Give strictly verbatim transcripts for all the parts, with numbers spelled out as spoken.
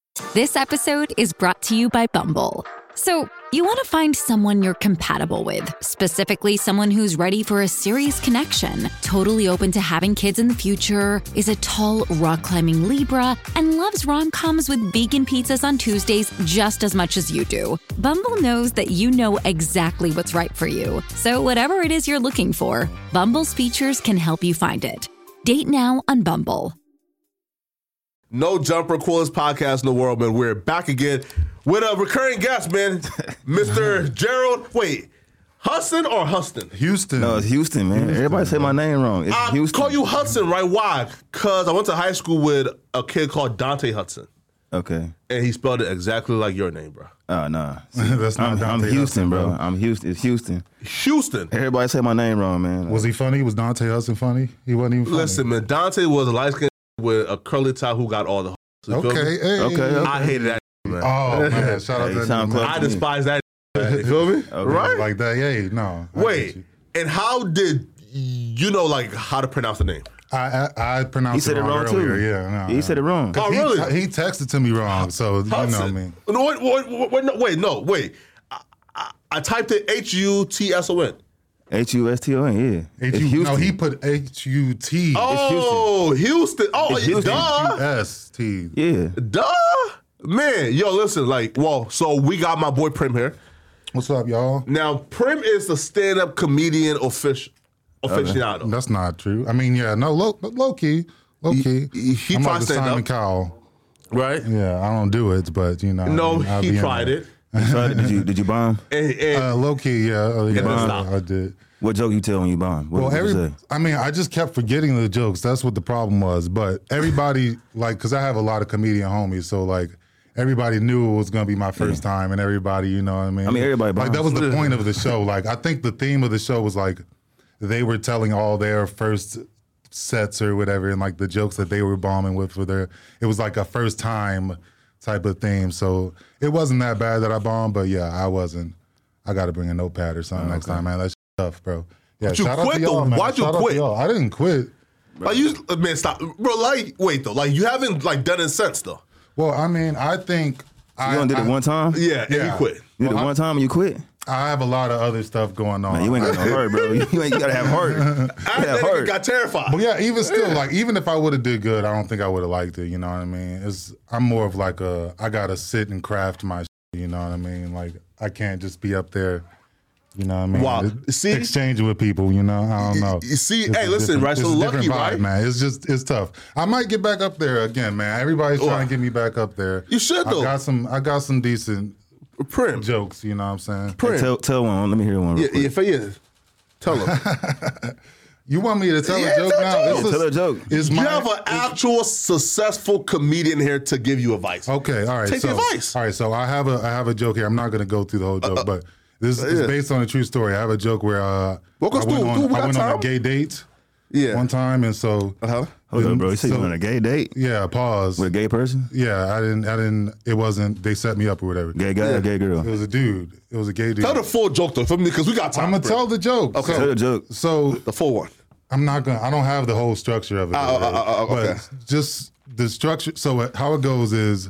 This episode is brought to you by Bumble. So, you want to find someone you're compatible with, specifically someone who's ready for a serious connection, totally open to having kids in the future, is a tall, rock-climbing Libra, and loves rom-coms with vegan pizzas on Tuesdays just as much as you do. Bumble knows that you know exactly what's right for you. So whatever it is you're looking for, Bumble's features can help you find it. Date now on Bumble. No Jumper, coolest podcast in the world, man. We're back again with a recurring guest, man. Mister Gerald, wait, Hudson or Huston? Houston. No, it's Houston, man. Houston, Everybody say my name wrong. It's I Houston. call you Hudson, right? Why? Because I went to high school with a kid called Dante Hudson. Okay. And he spelled it exactly like your name, bro. Oh, nah. That's not I'm, Dante I'm Houston, Hudson, bro. bro. I'm Houston. It's Houston. Houston. Everybody say my name wrong, man. Was he funny? Was Dante Hudson funny? He wasn't even funny. Listen, man, Dante was a light skinned with a curly tie who got all the Okay, hey. Okay, okay. I hated that, man. Oh, man. Shout out Hey, to sound that. close. I to me. despise that. You feel me? Okay. Right? Like that, yeah, no. I Wait, get you. and how did you know, like, how to pronounce the name? I, I, I pronounced He said it wrong, earlier. too. Yeah, no, He said it wrong. Oh, he, really? He texted to me wrong, so you know what I mean. No, wait, wait, wait, no, wait, no, wait. I, I, I typed it H U T S O N. H U S T O N, yeah. H- It's no, Houston. he put H U T. Oh, Houston. Oh, It's Houston. duh. S T. Yeah. Duh. Man, yo, listen, like, well, so we got my boy Prim here. What's up, y'all? Now, Prim is the stand-up comedian offic- aficionado. That's not true. I mean, yeah, no, low, low key. Low key. he- he I'm tried like the stand-up. Simon Cowell. Right? Yeah, I don't do it, but you know. No, I mean, I'll be he in tried there. it. You tried it? Did you, did you bomb? And, and Uh, low key, yeah. Uh, yeah, then I- stop. I did. What joke you tell when you bomb? What Well, did every, you say? I mean, I just kept forgetting the jokes. That's what the problem was. But everybody, like, because I have a lot of comedian homies, so like, everybody knew it was gonna be my first time, and everybody, you know what I mean? I mean, everybody like that was bombs. the point of the show. Like, I think the theme of the show was like they were telling all their first sets or whatever, and like the jokes that they were bombing with for their. It was like a first time type of theme. So it wasn't that bad that I bombed, but yeah, I wasn't. I got to bring a notepad or something Oh, next okay. time, man. That's tough, bro. Yeah, But you shout out quit, to y'all, though. man. Why'd you Shout out to quit? y'all. I didn't quit. like, you, man, stop. Bro, like, wait, though. Like, you haven't, like, done it since, though. Well, I mean, I think I, You done did I, it one time? Yeah, and Yeah. you quit. You did Well, it I- one time and you quit? I have a lot of other stuff going on. Man, you ain't got no heart, bro. You, ain't, you gotta have heart. You I gotta have that nigga heart. got terrified. But yeah, even still, like even if I would have did good, I don't think I would have liked it. You know what I mean? It's I'm more of like a I gotta sit and craft my. Shit, you know what I mean? Like I can't just be up there. You know what I mean? Wow. It- See? exchanging with people. You know, I don't know. You see, It's hey, a listen, different- right? So it's a lucky, different vibe, right? man. It's just it's tough. I might get back up there again, man. Everybody's trying to get me back up there. You should, though. I got some. I got some decent Prim. jokes. You know what I'm saying? Prim. Tell, tell one. Let me hear one. real Yeah, quick. yeah, for you. Tell him. You want me to tell Yeah, a joke tell a now? joke. This is- Tell a joke. Is You my, have an actual successful comedian here to give you advice. Okay, all right. Take so, the advice. All right, so I have a I have a joke here. I'm not going to go through the whole joke, but this is yeah. based on a true story. I have a joke where uh, Walk us I went, through. on, Dude, we I got went on time. a gay date Yeah. one time, and so Uh-huh. Hold on, bro. You said So- you on a gay date yeah, pause. with a gay person? Yeah, I didn't I didn't. It wasn't. They set me up or whatever. Gay guy or gay girl? It was a dude. It was a gay dude. Tell the full joke, though, for me, because we got time. I'm gonna Prim. tell the joke. Okay. So, Tell the joke. So the full one. I'm not gonna. I don't have the whole structure of it. Oh, oh, oh, oh, okay. But just the structure. So how it goes is,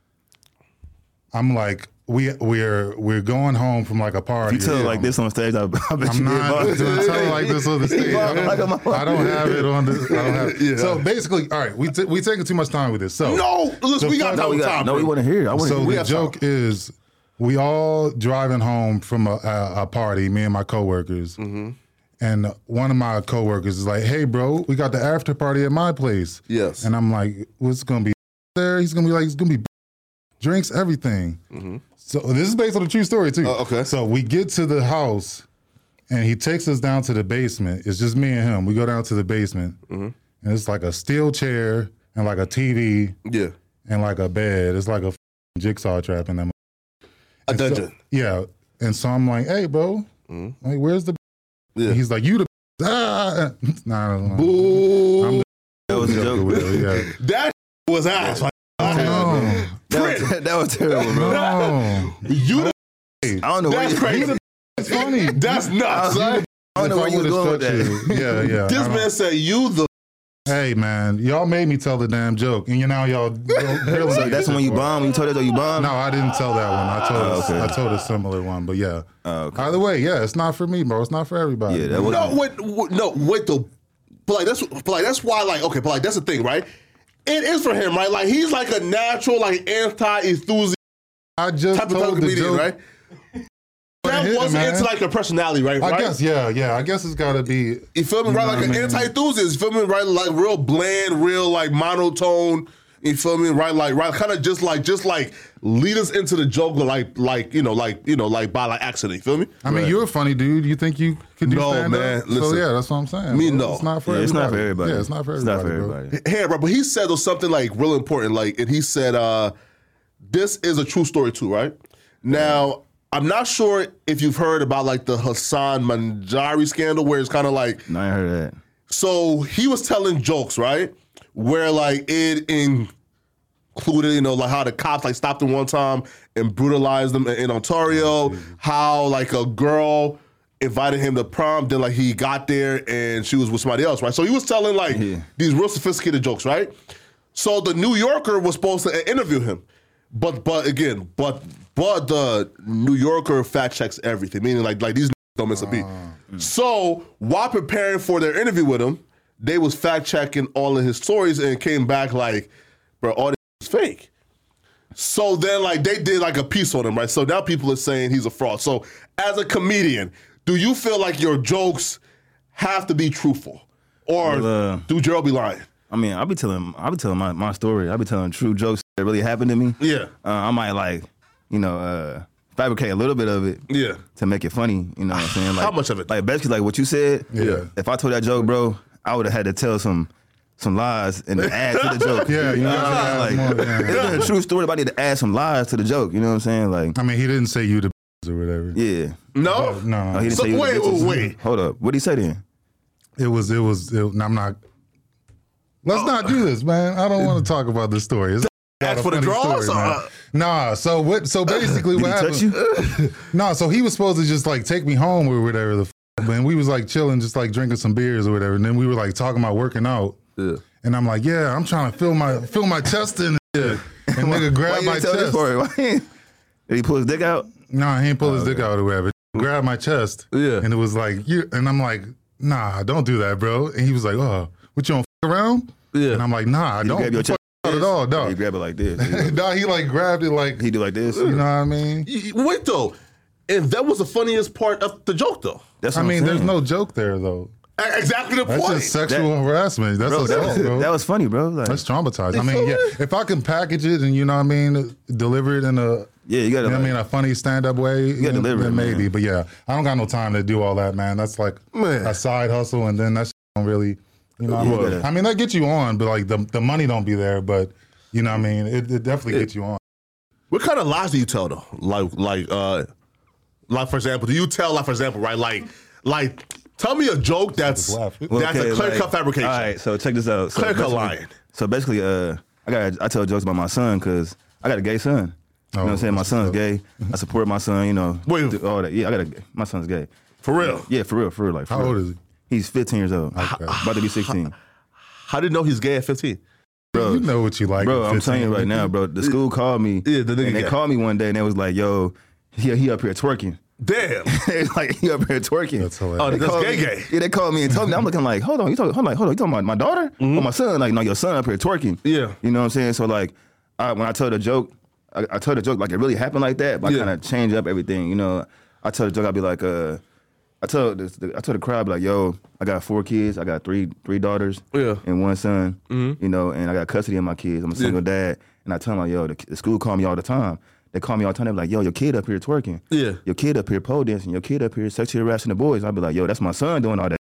I'm like, we we're we're going home from like a party. If you tell it like this on stage, I, I bet I'm you not did gonna tell it like this on the stage. I Like don't, I'm- I don't have it on the. I don't have. Yeah. So basically, all right, we t- we taking too much time with this. So No, listen, The we got first- time. No, we with got, time. no, we Prim. want to hear it. I want to So hear we the have joke time. is, we all driving home from a, a, a party, me and my coworkers, Mm-hmm. and one of my coworkers is like, "Hey, bro, we got the after party at my place." Yes. And I'm like, "What's gonna be there?" He's gonna be like, "It's gonna be drinks, everything." So this is based on a true story too. Uh, okay. So we get to the house, and he takes us down to the basement. It's just me and him. We go down to the basement, and it's like a steel chair and like a T V Yeah. and like a bed. It's like a f***ing jigsaw trap in them. A And so- dungeon. yeah. And so I'm like, "Hey, bro, like, where's the?" Yeah. And he's like, "You the." Ah. Nah, no, no. Ooh. I'm the That was a joke, bro. yeah. That was ass. Like, No, That was, that was terrible, bro. no. you the, I don't know where that's you, crazy. It's funny. That's nuts, son. I don't know If where you was would've going with that. structured- Yeah, yeah. This I don't- man said you the Hey man, y'all made me tell the damn joke, and you know y'all. Really So that's when you bomb. You told us, oh, you bomb. No, I didn't tell that one. I told Oh, okay. I told a similar one, but yeah. Oh, okay. Either way, yeah, it's not for me, bro. It's not for everybody. Yeah, that man. was- No, wait, wait, no, wait though. But like that's, but like that's why, like, okay, but like that's the thing, right? It is for him, right? Like he's like a natural, like anti-enthusiast I just type of told the comedian, joke. right? That hit it, wasn't man. into like your personality, right? I right? guess, yeah, yeah. I guess it's got to be. You feel me? You Right, know like what an I mean? anti-enthusiast. You feel me? Right, like real bland, real like monotone. You feel me? Right, like right, kind of just like just like lead us into the joke, like like you know, like you know, like by like accident. You feel me? I mean, you're a funny dude. You think you could do No, stand-up? man, So listen. yeah, that's what I'm saying. Me, bro. no. It's not for Yeah, it's everybody. not for everybody. Yeah, it's not for It's everybody. not for bro. everybody. Hey, bro, but he said though something like real important, like, and he said, uh, "This is a true story too, right?" Now, I'm not sure if you've heard about like the Hassan Manjari scandal, where it's kind of like, No, I ain't heard of that. so he was telling jokes, right, where like it included, you know, like how the cops like stopped him one time and brutalized him in, in Ontario, how like a girl invited him to prom, then like he got there and she was with somebody else, right? So he was telling like Yeah. these real sophisticated jokes, right? So the New Yorker was supposed to interview him, but but again, but but the New Yorker fact checks everything, meaning like like these don't miss a beat. So while preparing for their interview with him, they was fact checking all of his stories and came back like, bro, all this is fake. So then like they did like a piece on him, right? So now people are saying he's a fraud. So as a comedian, do you feel like your jokes have to be truthful, or Well, uh, do Gerald be lying? I mean, I'll be telling, I'll be telling my, my story. I'll be telling true jokes that really happened to me. Yeah. Uh, I might like, you know, uh, fabricate a little bit of it. Yeah. To make it funny. You know what I'm saying? Like, How much of it? Like basically like what you said. Yeah. If I told that joke, bro, I would have had to tell some some lies and add to the joke. Yeah, you you know what gotta I'm saying? add Like, more, yeah. it's been a true story, but I need to add some lies to the joke. You know what I'm saying? Like, I mean, he didn't say you the or whatever. yeah. No? No, Oh, he didn't So say you was wait, the bitches. wait. Hold up. What did he say then? It was, it was, it, I'm not. Let's not do this, man. I don't want to talk about this story. It's Ask not a for the funny draws, story, man. or- Nah, so what? So basically, Did what he happened? touch you? No, so he was supposed to just like take me home or whatever the f- and we was like chilling, just like drinking some beers or whatever. And then we were like talking about working out. Yeah. And I'm like, yeah, I'm trying to fill my fill my chest in. And nigga Why grabbed you my didn't tell this chest. story? Why he- Did he pull his dick out? No, he ain't pull his dick out or whatever. Grabbed my chest. Yeah. And it was like, you and I'm like, nah, don't do that, bro. And he was like, oh, what you don't f- around? Yeah. And I'm like, nah, I He don't grab your f- chest out at all, no. He grab it like this. No, he like grabbed it like, He do like this. you know what I mean? Y- y- Wait though, and that was the funniest part of the joke though. That's I what I'm mean, there's saying. no joke there though. A- Exactly the That's point. just sexual harassment. That's Bro, that, assault, was, bro. that was funny, bro. Like, That's traumatizing. I mean, feel yeah, me? if I can package it and you know what I mean, deliver it in a, yeah, you gotta. you know what I like, mean, a funny stand-up way, you gotta deliver then it, maybe. man. But yeah, I don't got no time to do all that, man. That's like Man. a side hustle, and then that's don't really, you know. What I, Yeah, mean? gotta- I mean, that gets you on, but like the the money don't be there. But you know what I mean, it, it definitely gets you on. What kind of lies do you tell though? Like, like, uh, like for example, do you tell, like for example, right? Like, like, tell me a joke that's Just laugh. Well, that's okay, a clear like- cut fabrication. All right, so check this out. So Clear cut basically- lying. So basically, uh, I got I tell jokes about my son because I got a gay son. You know what I'm saying? My that's son's what's up. gay. I support my son. You know, Wait. do all that. Yeah, I got a my son's gay. For real? Yeah, for real, for real. Like, for How real. old is he? He's fifteen years old. Okay. About to be sixteen. How did you know he's gay at fifteen? Bro, You know what you like, Bro, at I'm telling you fifteen. right now, bro. The school called me. Yeah, the nigga and they gay. called me one day and they was like, "Yo, he he up here twerking." Damn. They was like, he up here twerking. That's hilarious. Oh, They that's called gay me- gay. Yeah, they called me and told me. I'm looking like, hold on, you talking, hold on, hold on, you talking about my daughter or my son? Like, no, your son up here twerking. Yeah. You know what I'm saying? So like, I, when I told the joke, I, I told the joke like it really happened like that, but Yeah. I kind of change up everything. You know, I told the joke, I'd be like, uh, I told this, I told the crowd, be like, yo, I got four kids, I got three three daughters, Yeah. and one son. You know, and I got custody of my kids. I'm a single dad, and I tell them like, yo, the, the school call me all the time. They call me all the time. They be like, yo, your kid up here twerking. Yeah. Your kid up here pole dancing. Your kid up here sexually harassing the boys. I'd be like, yo, that's my son doing all that.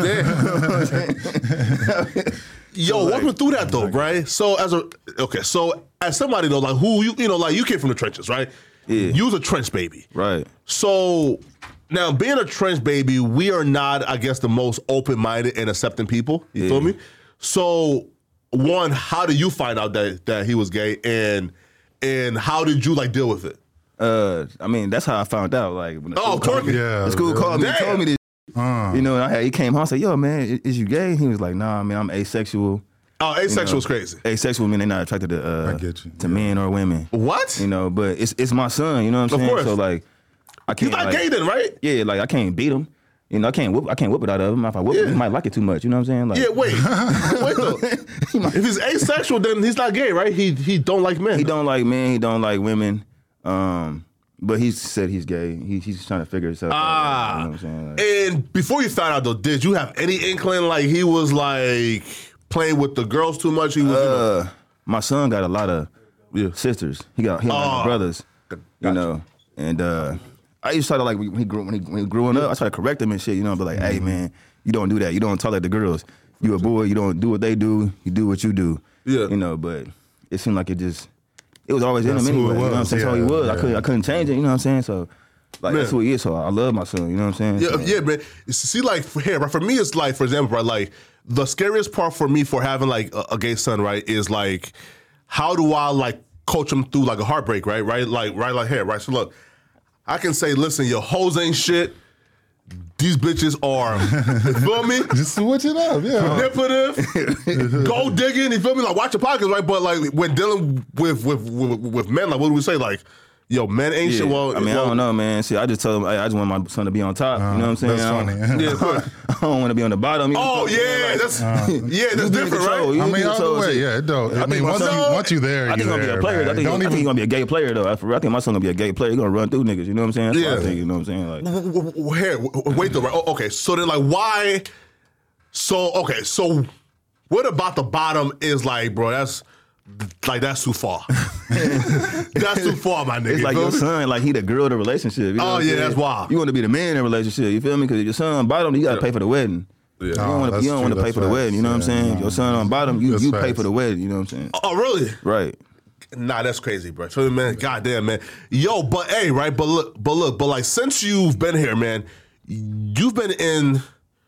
Yo, walk me through that though, right? So as a okay, so as somebody though, like who you you know, like you came from the trenches, right? Yeah. You was a trench baby. Right. So now being a trench baby, we are not, I guess, the most open-minded and accepting people. You Yeah. feel me? So one, how did you find out that that he was gay, and and how did you like deal with it? Uh, I mean, that's how I found out. Like, when the Oh, school called twerking. me, Yeah, the school yeah. called me and Damn. told me this. Uh. You know, and I had, he came home and said, yo, man, is, is you gay? He was like, nah, man, I'm asexual. Oh, asexual you know, is crazy. Asexual mean they're not attracted to uh, I get you. to Yeah. men or women. What? You know, but it's it's my son, you know what I'm Of saying? course. So like I He's can't not like, gay then, right? Yeah, like I can't beat him. You know, I can't whip I can't whip it out of him. If I whip Yeah. him, he might like it too much. You know what I'm saying? Like Yeah, wait. wait though. If he's asexual, then he's not gay, right? He he don't like men. he don't like men, he don't like women. Um But he said he's gay. He, he's trying to figure himself Ah. out. You know what I'm saying? Like, And before you found out though, did you have any inkling like he was like playing with the girls too much? He was, you know, uh, my son got a lot of Yeah. sisters. He got he got a lot Oh. of brothers. You know, and uh, I used to try to like when he grew when he, when he growing up, I try to correct him and shit. You know, but like, hey man, you don't do that. You don't tolerate the girls. You a boy. You don't do what they do. You do what you do. Yeah. You know, but it seemed like it just it was always That's in him who it anyway. You know what I'm was, saying? So he yeah, was. I yeah. couldn't I couldn't change it. You know what I'm saying? So like Man. that's who he is. So I love my son. You know what I'm saying? Yeah, So, yeah, man. See, like for here, right? For me, it's like, for example, right? Like the scariest part for me for having like a, a gay son, right, is like, how do I like coach him through like a heartbreak, right? Right, like right, like here, right. So look, I can say, listen, your hoes ain't shit. These bitches are, you feel me? Just switch it up, yeah. Manipulative, gold digging. You feel me? Like watch your pockets, right? But like when dealing with with with, with men, like what do we say? Like, yo, men ain't Yeah. shit. Well, I mean, well, I don't know, man. See, I just told him, hey, I just want my son to be on top. you know what I'm saying? That's I don't- funny. Yeah, of course. I don't want to be on the bottom. You know Oh what I'm saying? yeah, Like, that's yeah, that's you be in different, control. right? You I be mean, in either control. way, See, yeah, it don't. I, think mean, my once you, son- once you there, I you think he's gonna be there, a player. I man. think, Don't I think even. he's gonna be a gay player though. I, for real, I think my son gonna be a gay player. He's gonna run through niggas. You know what I'm saying? That's Yeah. what I think. You know what I'm saying? Like, W- w- w- Here, w- w- wait though, right? Oh, okay, so then like why? So okay, so what about the bottom is like, bro? That's like that's too far. That's too far, my nigga. it's like you feel your me? son, like he the girl of the relationship. You know Oh, what I'm yeah, saying? that's wild. You want to be the man in the relationship. You feel me? Because your son on bottom, you got to Yeah. pay for the wedding. Yeah. You Oh, don't want to. that's You don't want to true, pay that's for the facts. wedding. You know what I'm Yeah, saying? no. Your son on bottom, you That's you pay facts. for the wedding. You know what I'm saying? Oh, really? Right. Nah, that's crazy, bro. Feel me, man? Goddamn, man. Yo, but hey, right? But look, but look, but like since you've been here, man, you've been in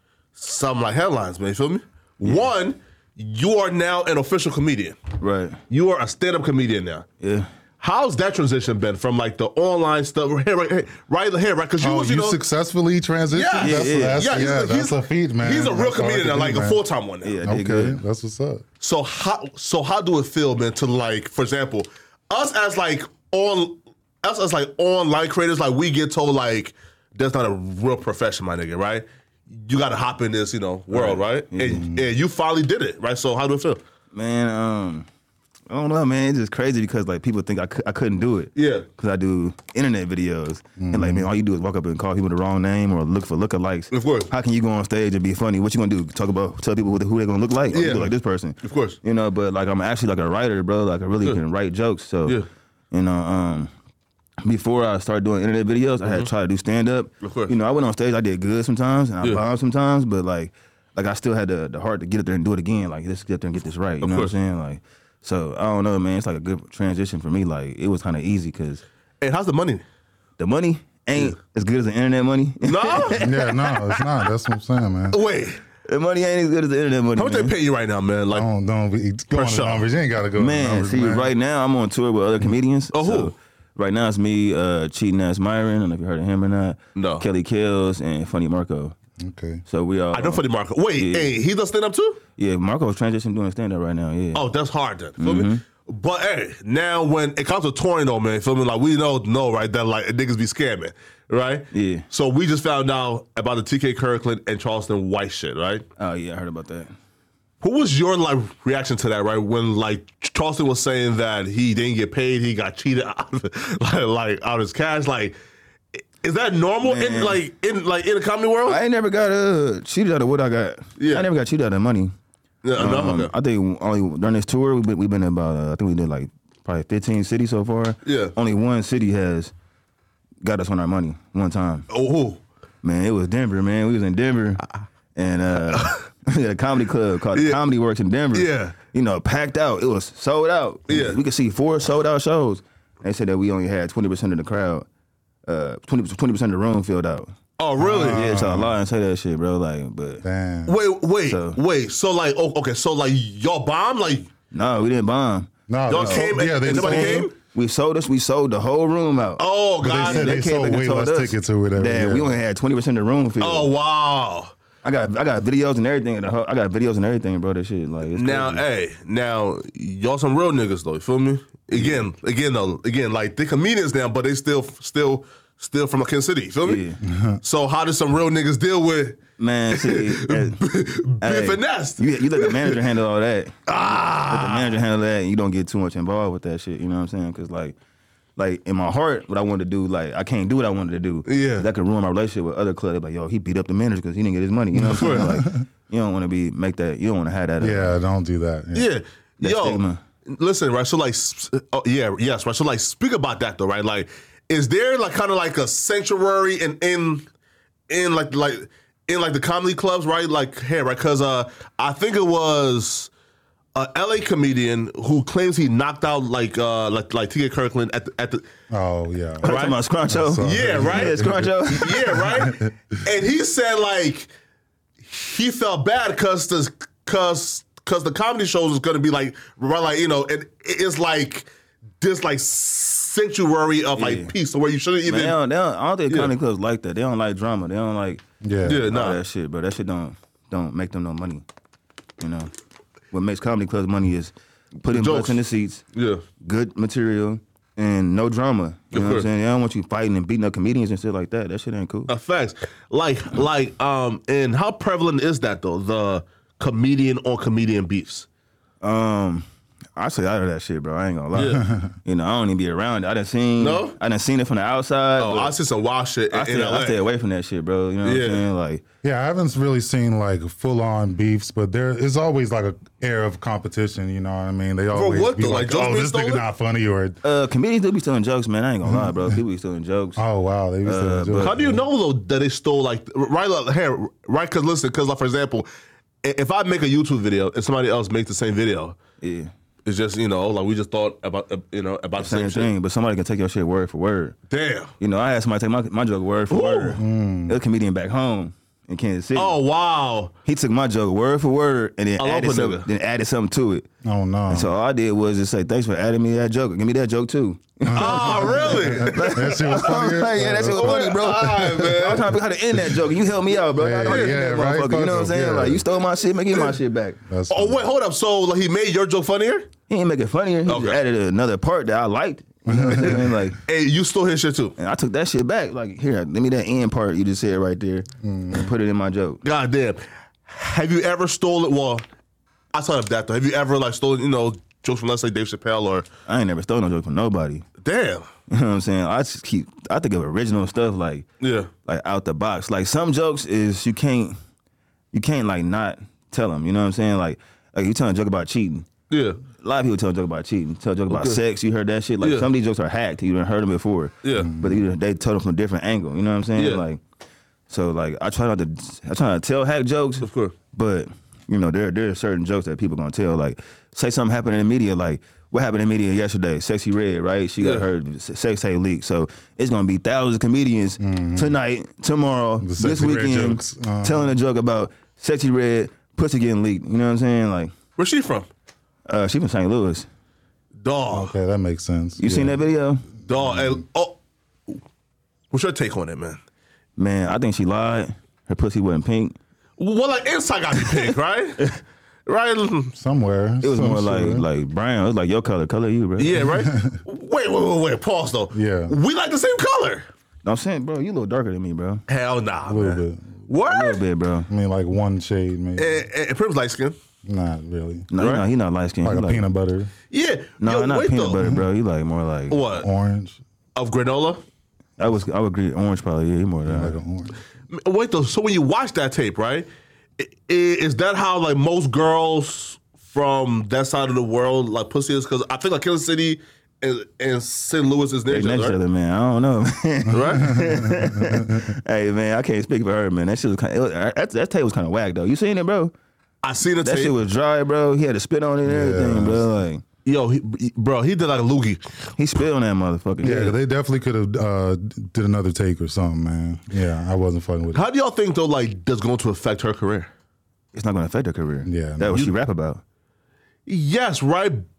some like headlines, man. You feel me? One, you are now an official comedian. Right. You are a stand-up comedian now. Yeah. How's that transition been from like the online stuff? Here, right, here, right here, right? Because you Oh, was, you you know, successfully transitioned? Yeah. That's, Yeah, yeah. that's, yeah, yeah, he's, that's he's, a feat, man. He's a real That's hard comedian to now, do, like man. a full-time one now. Yeah. I Okay, did good. that's what's up. So how so how do it feel, man, to like, for example, us as like on us as like online creators, like we get told like that's not a real profession, my nigga, right? You gotta hop in this, you know, world, right? Right. And, and you finally did it, right? So how do it feel? Man, um, I don't know, man. It's just crazy because like people think I, cou- I couldn't do it. Yeah. Because I do internet videos, and like man, all you do is walk up and call people the wrong name or look for lookalikes. Of course. How can you go on stage and be funny? What you gonna do? Talk about tell people who, they- who they're gonna look like? Oh, you Yeah. look like this person. Of course. You know, but like I'm actually like a writer, bro. Like I really Yeah. can write jokes. So Yeah. you know, um. Before I started doing internet videos, I had tried to do stand up. Mm-hmm. Of course. You know, I went on stage, I did good sometimes, and I Yeah. bombed sometimes, but like, like I still had the, the heart to get up there and do it again. Like, let's get up there and get this right. You Of know course. what I'm saying? Like, so I don't know, man. It's like a good transition for me. Like, it was kind of easy because And how's the money? the money ain't as good as the internet money. No? Yeah, no, it's not. That's what I'm saying, man. Wait. The money ain't as good as the internet money. How much man. they pay you right now, man? Like Don't don't be going to show. numbers. You ain't got to go to Man, numbers, see, man. right now I'm on tour with other comedians. Oh, who? So right now it's me, uh, Cheating Ass Myron. I don't know if you heard of him or not. No. Kelly Kills and Funny Marco. Okay. So we all. I know Funny Marco. Wait, Yeah. hey, he does stand up too? Yeah, Marco's transitioning doing stand up right now. Yeah. Oh, that's hard then. Feel Mm-hmm. me? But hey, now when it comes to touring though, man, feel me? Like we know, know, right, that like niggas be scamming, right? Yeah. So we just found out about the T K Kirkland and Charleston White shit, right? Oh yeah, I heard about that. Who was your like reaction to that, right? When like Charleston was saying that he didn't get paid, he got cheated out of, like, like out of his cash. Like, is that normal in Man. like in like in the comedy world? I ain't never got uh, cheated out of what I got. Yeah. I never got cheated out of money. Yeah, no, Um, okay. I think only during this tour we've been, we've been in about uh, I think we did like probably fifteen cities so far. Yeah. Only one city has got us on our money one time. Oh, who? Man, it was Denver. Man, we was in Denver, and uh, we had a comedy club called Yeah. the Comedy Works in Denver. Yeah. You know, packed out. It was sold out. Yeah. We could see four sold out shows. They said that we only had twenty percent of the crowd. Uh, twenty percent of the room filled out. Oh, really? Yeah, so I lie and say that shit, bro. Like, but Damn. Wait, wait, So- wait. So like, oh, okay, so like y'all bomb, like no, we didn't bomb. No, y'all they- came and, yeah, they and nobody sold came. them. We sold us. We sold the whole room out. Oh, But God. they said they, came sold back and way told less us tickets or whatever. that yeah. we only had twenty percent of the room filled. Oh, wow. I got I got videos and everything. The whole- I got videos and everything, bro. That shit, like, it's Now, crazy. hey, now y'all some real niggas though. You feel me? Again, again though, again, like they comedians now, but they still, still, still from Kansas City. You feel me? Yeah. So how does some real niggas deal with Man, see, hey, being finessed? You, you let the manager handle all that. Ah. Let the manager handle that, and you don't get too much involved with that shit. You know what I'm saying? Because like, like in my heart, what I wanted to do, like I can't do what I wanted to do. Yeah. That could ruin my relationship with other clubs. Like, yo, he beat up the manager because he didn't get his money. You know what I'm saying? Like, you don't want to be make that. You don't want to have that. uh, Yeah, don't do that. Yeah. Yeah. That Yo, stigma. listen, right? So like, s- oh, yeah, yes, right? So like, speak about that though, right? Like, is there like kind of like a sanctuary in in in like like in like the comedy clubs, right? Like here, right? Because uh, I think it was a L A comedian who claims he knocked out like uh like like T K Kirkland at the at the. Oh yeah. Right? Talking about Scruncho. So- Yeah, right. Yeah, Scruncho. Yeah, right. And he said like he felt bad because the because because the comedy shows is gonna be like right, like you know, and it's like this like sanctuary of like Yeah. peace, so where you shouldn't even. Man, they don't, they don't, I don't think Yeah. comedy clubs like that. They don't like drama. They don't like Yeah. Yeah, all nah. that shit, bro. That shit don't don't make them no money. You know, what makes comedy clubs money is putting jokes. butts in the seats, Yeah. good material, and no drama. You know what I'm course. saying? They don't want you fighting and beating up comedians and shit like that. That shit ain't cool. Effects. Like, like, um, and how prevalent is that though? The comedian on comedian beefs. Um, I stay out of that shit, bro. I ain't gonna lie. Yeah. You know, I don't even be around it. I done seen. No? I done seen it from the outside. Oh, but I see some wild shit in, I in stay, L A. I stay away from that shit, bro. You know what Yeah. I'm saying? Like, Yeah, I haven't really seen like full on beefs, but there is always like a air of competition. You know what I mean? They always what, be though? like, Like, jokes "Oh, being this nigga stolen?" not funny," or uh, comedians do be stealing jokes, man. I ain't gonna lie, bro. People be stealing jokes. "Oh wow, they be Uh, saying but- jokes." How do you know though that they stole like right like, here right? Because listen, because like for example, i- if I make a YouTube video and somebody else makes the same video, Yeah. it's just you know like we just thought about uh, you know about the Same same, thing, shit. but somebody can take your shit word for word. Damn. You know, I had somebody take my, my joke word for word. There's a comedian back home in Kansas City. Oh wow. He took my joke word for word and then I love added a something, nigga. then added something to it. Oh no, And so all I did was just say, thanks for adding me that joke. Give me that joke too. Oh really? that shit was funny. Like, yeah, that shit was funny, bro. All right, man. I'm trying to figure out how to end that joke. And you help me out, bro. Yeah, I don't yeah, end that right, motherfucker. You know what I'm fuck saying? up, yeah. Like, you stole my shit, make me my shit back. That's Oh wait, hold up. So like he made your joke funnier, He ain't make it funnier. He just Okay. added another part that I liked. You know what I'm saying? Like, and you stole his shit too. and I took that shit back. Like, here, let me that end part you just said right there and put it in my joke. God damn. Have you ever stolen? Well, outside of that though, have you ever like stolen you know jokes from let's say Dave Chappelle or I ain't never stole no joke from nobody. damn? You know what I'm saying? I just keep, I think of original stuff like, Yeah. like out the box. Like some jokes is you can't, you can't like not tell them. You know what I'm saying? Like, like you telling a joke about cheating. Yeah. A lot of people tell a joke about cheating, tell a joke about Okay. sex. You heard that shit. Like Yeah. some of these jokes are hacked. You done heard them before. Yeah. But they, they told them from a different angle. You know what I'm saying? Yeah. Like, so like I try not to, I try not to tell hack jokes. Of course. But you know there there are certain jokes that people gonna tell. Like say something happened in the media. Like what happened in the media yesterday? Sexy Red, right? She got Yeah. her sex tape leaked. So it's gonna be thousands of comedians tonight, tomorrow, this Sexy Red weekend, jokes. Uh-huh. telling a joke about Sexy Red pussy getting leaked. You know what I'm saying? Like Where's she from? uh, she from Saint Louis. Dog. okay. That makes sense. You seen that video? Dog. Hey, oh. What's your take on it, man? Man, I think she lied. Her pussy wasn't pink. Well, like inside got to be pink, right? right? Somewhere. It was some more like sort. like brown. It was like your color, color you, bro. Yeah, right? wait, wait, wait, wait. Pause though. Yeah. We like the same color. No, I'm saying, bro, you a little darker than me, bro. Hell nah, a little man. bit. What? A little bit, bro. I mean, like one shade, maybe. And, and Prim's light skin. Not really. No, he Right? not, he not light skinned. Like he a like, peanut butter, Yeah. No, Yo, not wait, peanut though. butter, bro. You like more like What? orange, Of granola? I was I would agree orange probably. Yeah, he more than like that. an orange. Wait though. So when you watch that tape, right? i- i- Is that how like most girls from that side of the world like pussy is? Because I think like Kansas City and, and Saint Louis is near They each next other, to right? other, man. I don't know. Right? Hey, man, I can't speak for her, man. That shit was kind of that, that tape was kind of whack though. You seen it, bro? I seen the That tape. shit was dry, bro. He had to spit on it and everything, bro. Like Yo, he, he- bro, he did like a loogie. he spit on that motherfucker. Yeah, they definitely could have uh, did another take or something, man. Yeah, I wasn't fucking with it. How do y'all think though? Like, that's going to affect her career? It's not gonna affect her career. Yeah, That what you- she rap about. Yes, right.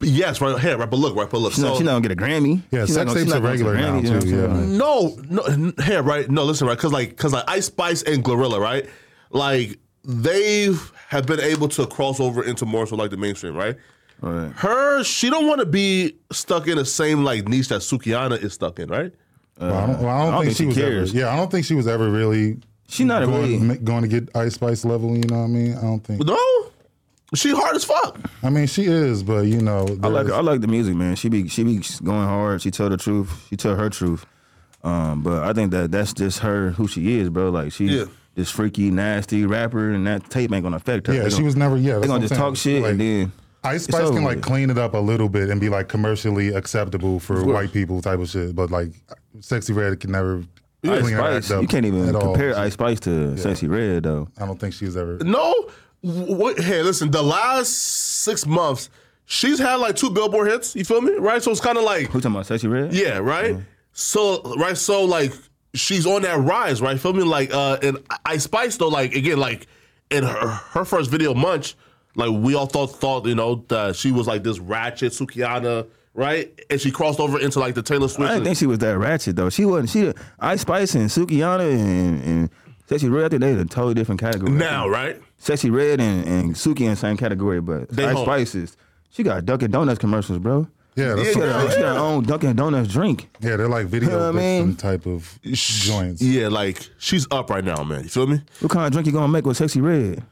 Yes, right here, right. But look, right. But look. She's so not, she not gonna get a Grammy. Yeah, She's sex not gonna- tapes she's are not gonna get a regular Grammy, now, you know too, what I'm saying? yeah. no, no, here, right. No, listen, right. Because like, because like Ice Spice and Glorilla, right. Like they have been able to cross over into more so like the mainstream, right. Right. Her, she don't want to be stuck in the same like niche that Sukihana is stuck in, right? Well, I don't, well, I don't think, she was cares. ever. Yeah, I don't think she was ever really. She not a going, really. going to get Ice Spice level. You know what I mean? I don't think. No, she hard as fuck. I mean, she is, but you know, I like there's- I like the music, man. She be she be going hard. She tell the truth. She tell her truth. Um, but I think that that's just her who she is, bro. Like she's Yeah. this freaky, nasty rapper, and that tape ain't gonna affect her. Yeah, They she gonna- was never. Yeah, They that's gonna what just I'm talk saying. shit Like, and then Ice it's Spice can over like with. clean it up a little bit and be like commercially acceptable for white people type of shit, but like Sexy Red can never Ice clean her Spice. act up You can't even at all. compare Ice Spice to Sexy Red though. I don't think she's ever. No, what? Hey, listen. The last six months, she's had like two Billboard hits. You feel me? Right. So it's kind of like, Who talking about Sexy Red? yeah, right. So right. So like, she's on that rise, right? Feel me? Like, uh, and Ice Spice though, like again, like in her her first video, Munch, like we all thought thought you know that she was like this ratchet Sukihana, right? And she crossed over into like the Taylor Swift. I didn't think she was that ratchet though. She wasn't. She Ice Spice and Sukihana and, and Sexy Red. I think they in a totally different category. now, right? Sexy Red and, and Suki in the same category, but They Ice home. Spice is. She got Dunkin' Donuts commercials, bro. Yeah, that's Yeah, She what, got, she got her own Dunkin' Donuts drink. yeah, they're like video You know what I vixen mean? type of joints. Yeah, like she's up right now, man. You feel me? What kind of drink you gonna make with Sexy Red?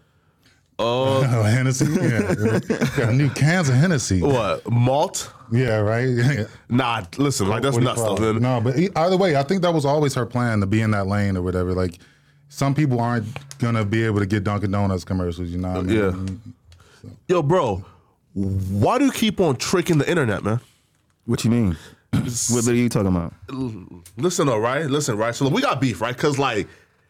Oh, Hennessy. Yeah, got new cans of Hennessy. What malt? Yeah, right. Nah, listen, like that's nuts stuff, man. No, but e- either way, I think that was always her plan to be in that lane or whatever. Like, some people aren't gonna be able to get Dunkin' Donuts commercials. You know what I mean? Yeah. Yo, bro, why do you keep on tricking the internet, man? What you mean? What video you talking about? Listen, all right, listen, right. So we got beef, right? Because like,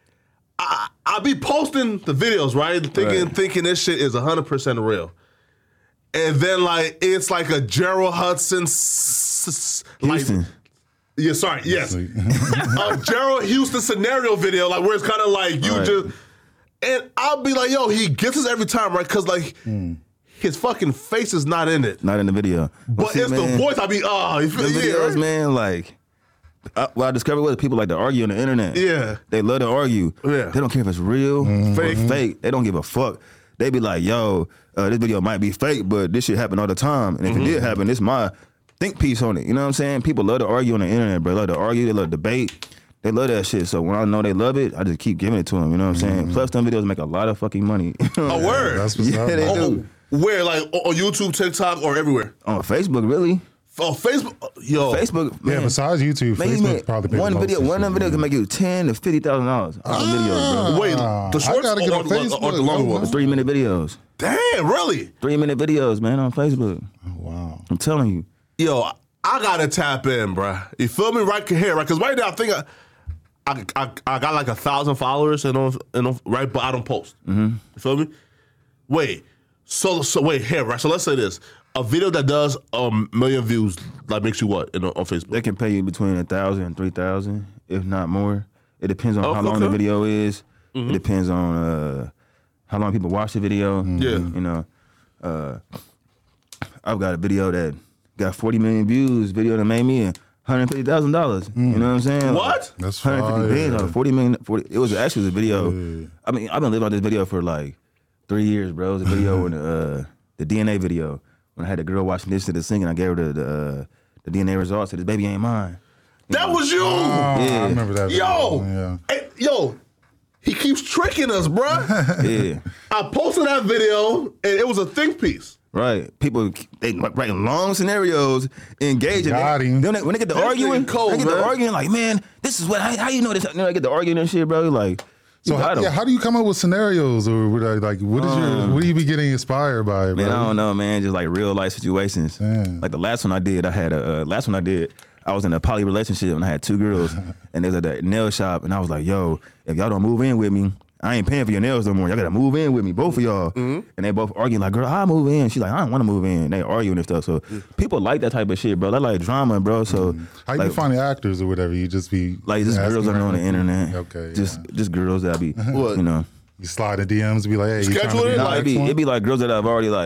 I I be posting the videos, right, thinking Right. thinking this shit is a hundred percent real, and then like it's like a Gerald Hudson, s- s- like, Houston. yeah, sorry, yes, a Gerald Houston scenario video, like where it's kind of like you Right. just, and I'll be like, yo, he gets us every time, right? Because like his fucking face is not in it, Not in the video. but see, it's man, the voice. I be, oh, you feel The yeah, videos, right? man, like. I, what I discovered was people like to argue on the internet. Yeah. They love to argue. Yeah. They don't care if it's real or Fake. fake. They don't give a fuck. They be like, yo, uh, this video might be fake, but this shit happen all the time. And if Mm-hmm. it did happen, this my think piece on it. You know what I'm saying? People love to argue on the internet, bro. They love to argue. They love to debate. They love that shit. So when I know they love it, I just keep giving it to them. You know what I'm saying? Plus, them videos make a lot of fucking money. A word. That's what's Yeah, up. they man. do. Oh, where like on YouTube, TikTok, or everywhere? On Facebook, really? Oh, Facebook, yo, Facebook, man. Yeah, besides YouTube, Man, you Facebook make probably pays one the most video, and one of them shit, videos yeah. can make you ten to fifty thousand dollars on the videos, bro. Wait, Ah, the I shorts gotta get or, on or- or Facebook. the longer Oh, ones? Three minute videos, Damn, really? three minute videos, man, on Facebook. Wow. I'm telling you. Yo, I gotta tap in, bruh. You feel me? Right here, right? Because right now I think I, I, I, I got like a thousand followers and on, and on, right, but I don't post. Mm-hmm. You feel me? Wait, so so wait here, right? So let's say this: a video that does a million views, like makes you what in, on Facebook? They can pay you between a thousand and three thousand, if not more. It depends on Oh, how long the okay. video is. It depends on uh, how long people watch the video. Yeah. You know, uh, I've got a video that got forty million views. Video that made me one hundred fifty thousand dollars. You know what I'm saying? What? That's one hundred fifty fire. bands, forty million. forty, it was actually a video. I mean, I've been living on this video for like three years, bro. It was a video when uh, the D N A video when I had the girl watching this to the singing. I gave her the the, uh, the D N A results. Said, "This baby ain't mine." That was you, Oh, Yeah. I remember that. yo. Video. Yeah. Hey, yo, he keeps tricking us, bruh. Yeah. I posted that video and it was a think piece. Right. People, they write long scenarios, engaging. Got him. Then they, when they get to This arguing, nigga cold, they get man. to arguing like, man, this is what, how, how you know this? You know, they get to arguing and shit, bro. Like, you So got how, 'em. yeah, how do you come up with scenarios, or what are- like what is your what do you be getting inspired by, bro? Man, I don't know, man. Just like real life situations. Damn. Like the last one I did, I had a uh, last one I did. I was in a poly relationship and I had two girls, and they was at the nail shop, and I was like, "Yo, if y'all don't move in with me, I ain't paying for your nails no more. Y'all gotta move in with me, both of y'all." Mm-hmm. And they both arguing like, "Girl, I'll move in." She's like, "I don't want to move in." And they arguing and stuff. So people like that type of shit, bro. They like drama, bro. So How you like, be finding actors or whatever? You just be like just asking girls that are on the around? internet. Okay, just yeah. just girls that be, What? you know. You slide the D Ms, be like, hey, you trying to Schedule be it, the No, like, it'd be, next one? it'd be like girls that I've already like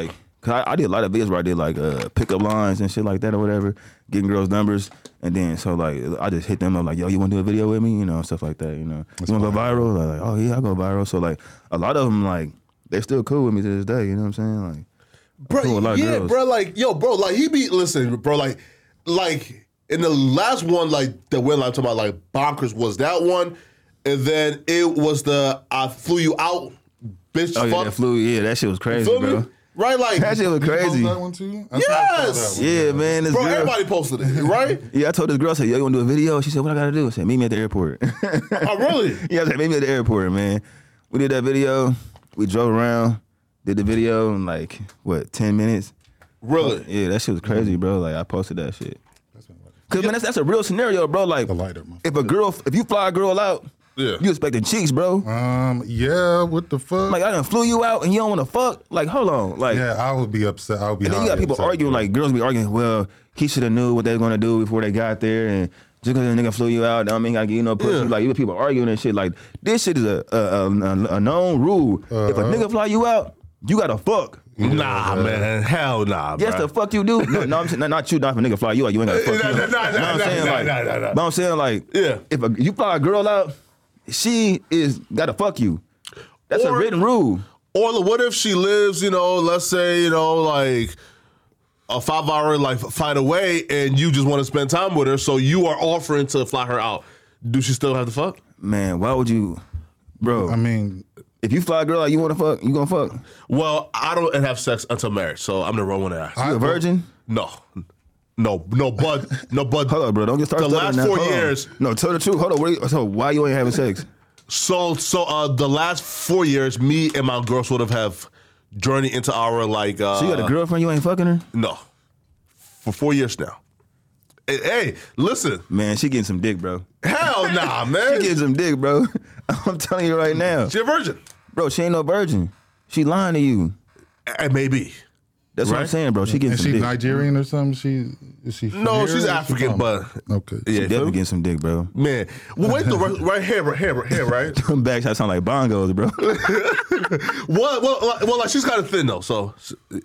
Cause I, I did a lot of videos where I did like uh, pickup lines and shit like that or whatever, getting girls' numbers, and then so like I just hit them up like, yo, you want to do a video with me, you know, stuff like that, you know. That's you want to go viral? Like, oh yeah, I go viral. So like a lot of them like they still cool with me to this day, you know what I'm saying? Like, bro, cool with a lot of yeah, girls. bro, like yo, bro, like he be listen, bro, like, like in the last one, like that went like talking about like bonkers was that one, and then it was the I flew you out, bitch. Oh fuck. yeah, that flew, yeah, that shit was crazy, Feel bro. me? Right, like That shit was You post crazy. that one too? I yes, Yeah, man. This bro. girl, Everybody posted it, right? Yeah, I told this girl, I said, yo, you want to do a video? She said, what I got to do? I said, meet me at the airport. Oh, really? Yeah, I said, meet me at the airport, man. We did that video. We drove around, did the video in like, what, ten minutes? Really? Yeah, that shit was crazy, bro. Like, I posted that shit. Cause, man, that's, that's a real scenario, bro. Like, The lighter, my if a girl, if you fly a girl out, Yeah. you expecting cheeks, bro. Um, yeah, what the fuck? Like, I done flew you out and you don't want to fuck? Like, hold on. Like, yeah, I would be upset. I would be. and then you got highly people upset, arguing, bro. like, girls be arguing, well, he should have knew what they were going to do before they got there. And just because a nigga flew you out, that don't mean gotta give you no pussy. Yeah. Like, you got people arguing and shit. Like, this shit is a a, a, a known rule. Uh-huh. If a nigga fly you out, you got to fuck. Nah, man. Hell nah, Yes, bro. the fuck you do. No, no I'm saying, not, not you, not if a nigga fly you out, you ain't got to fuck Nah, you. nah, nah, But I'm nah, saying, nah, like, nah, nah, nah. but I'm saying, like, Yeah. if a, you fly a girl out, she is got to fuck you. That's Or- a written rule. Or what if she lives, you know, let's say, you know, like a five hour like flight away and you just want to spend time with her, so you are offering to fly her out. Do she still have to fuck? Man, why would you, bro? I mean, if you fly a girl out, you want to fuck, you gonna fuck? Well, I don't have sex until marriage, so I'm the wrong one to ask. You a virgin? No. No, no, bud, no, bud. Hold up, bro. Don't get started. The stuttering last now. four Hold on. years. No, tell the truth. Hold on. What are you, so why you ain't having sex? So, so uh, the last four years, me and my girl sort of have journeyed into our like. Uh, So you got a girlfriend, you ain't fucking her? No, for four years now. Hey, hey, listen. Man, she getting some dick, bro. Hell nah, She man. getting some dick, bro. I'm telling you right now. She a virgin. Bro, she ain't no virgin. She lying to you. And maybe. That's what I'm Right. saying, bro. She getting is some she dick. Nigerian or something? She is she? From No, here she's or is she African, from- but okay. yeah, She definitely getting some dick, bro. man. Well, wait, though, right, right here, right here, right here, right. Them back shots sound like bongos, bro. well, well, like, well, like she's kind of thin though, so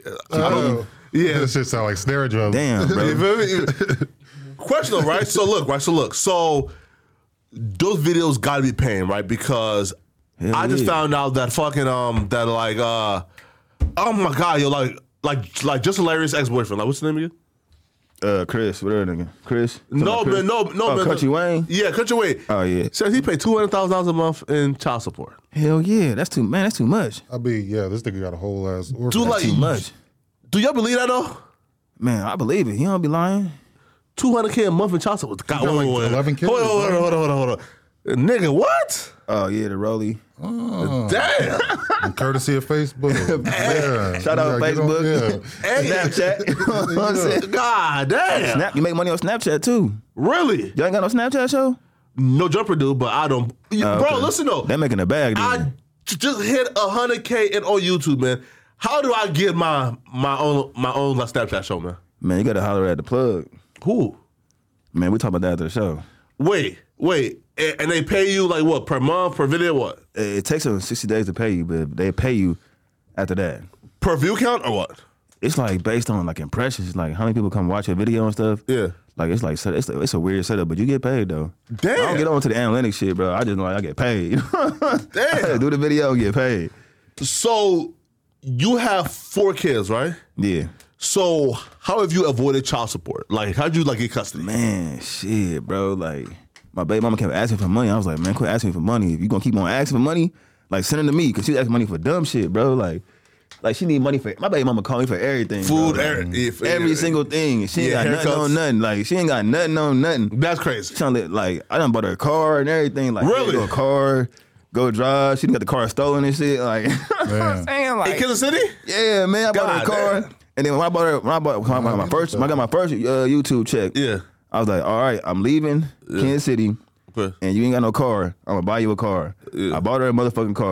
Oh, yeah. This shit sound like snare drum. Damn, You bro. feel me? Question though, right? So look, right? So look, so those videos got to be paying, right? Because Hell I just yeah. found out that fucking um that like uh oh my god, yo, like like like just hilarious ex boyfriend. Like what's the name again? Uh, Chris, whatever nigga. Chris? No, Chris? man, no, no, oh, man. Country Wayne? Yeah, Country Wayne. Oh, yeah. Says he paid two hundred thousand dollars a month in child support. Hell yeah. That's too, man, that's too much. I be yeah. This nigga got a whole ass. orphan. Do like Too much. Do y'all believe that though? Man, I believe it. He don't be lying. Two hundred k a month in child support. God, got, wait, like, wait, wait. eleven kids, Hold on, hold on, right? hold on, hold on, hold on. Nigga, what? Oh, yeah, the Rolly. Damn. And courtesy of Facebook. yeah. Shout out Yeah, get on- Facebook. yeah. Hey, Snapchat. You know what I'm saying? God damn. Snap, you make money on Snapchat too. Really? Y'all ain't got no Snapchat show? No jumper dude, but I don't. Oh, Bro, okay. listen though. They making a bag, dude. I j- just hit one hundred k in on YouTube, man. How do I get my my own my own like, Snapchat show, man? Man, you gotta holler at the plug. Who? Man, we talk about that after the show. Wait, wait. And, and they pay you like what, per month, per video, what? It, it takes them sixty days to pay you, but they pay you after that. Per view count or what? It's like based on like impressions, like how many people come watch your video and stuff. Yeah. Like it's like set- it's it's a weird setup, but you get paid though. Damn. I don't get on to the analytics shit, bro. I just know like I get paid. Damn. Do the video, and get paid. So you have four kids, right? Yeah. So how have you avoided child support? Like, how'd you like get custody? Man, shit, bro. Like my baby mama kept asking for money. I was like, man, quit asking for money. If you gonna keep on asking for money, like send it to me, because she was asking money for dumb shit, bro. Like, like she need money for my baby mama call me for everything. Food, bro. every, Like, if- every yeah. single thing. She ain't Yeah, got nothing haircuts. on nothing. Like she ain't got nothing on nothing. That's crazy. Trying to like I done bought her a car and everything. Like Really? go a car, go drive. She done got the car stolen and shit. Like you know what Yeah. I'm saying, like In Kansas City? yeah, man. I bought her a God car, damn. and then when I bought her, when I bought when I got my first, when I got my first uh, YouTube check. Yeah. I was like, all right, I'm leaving Kansas City, Okay. and you ain't got no car. I'm gonna buy you a car. Yeah. I bought her a motherfucking car.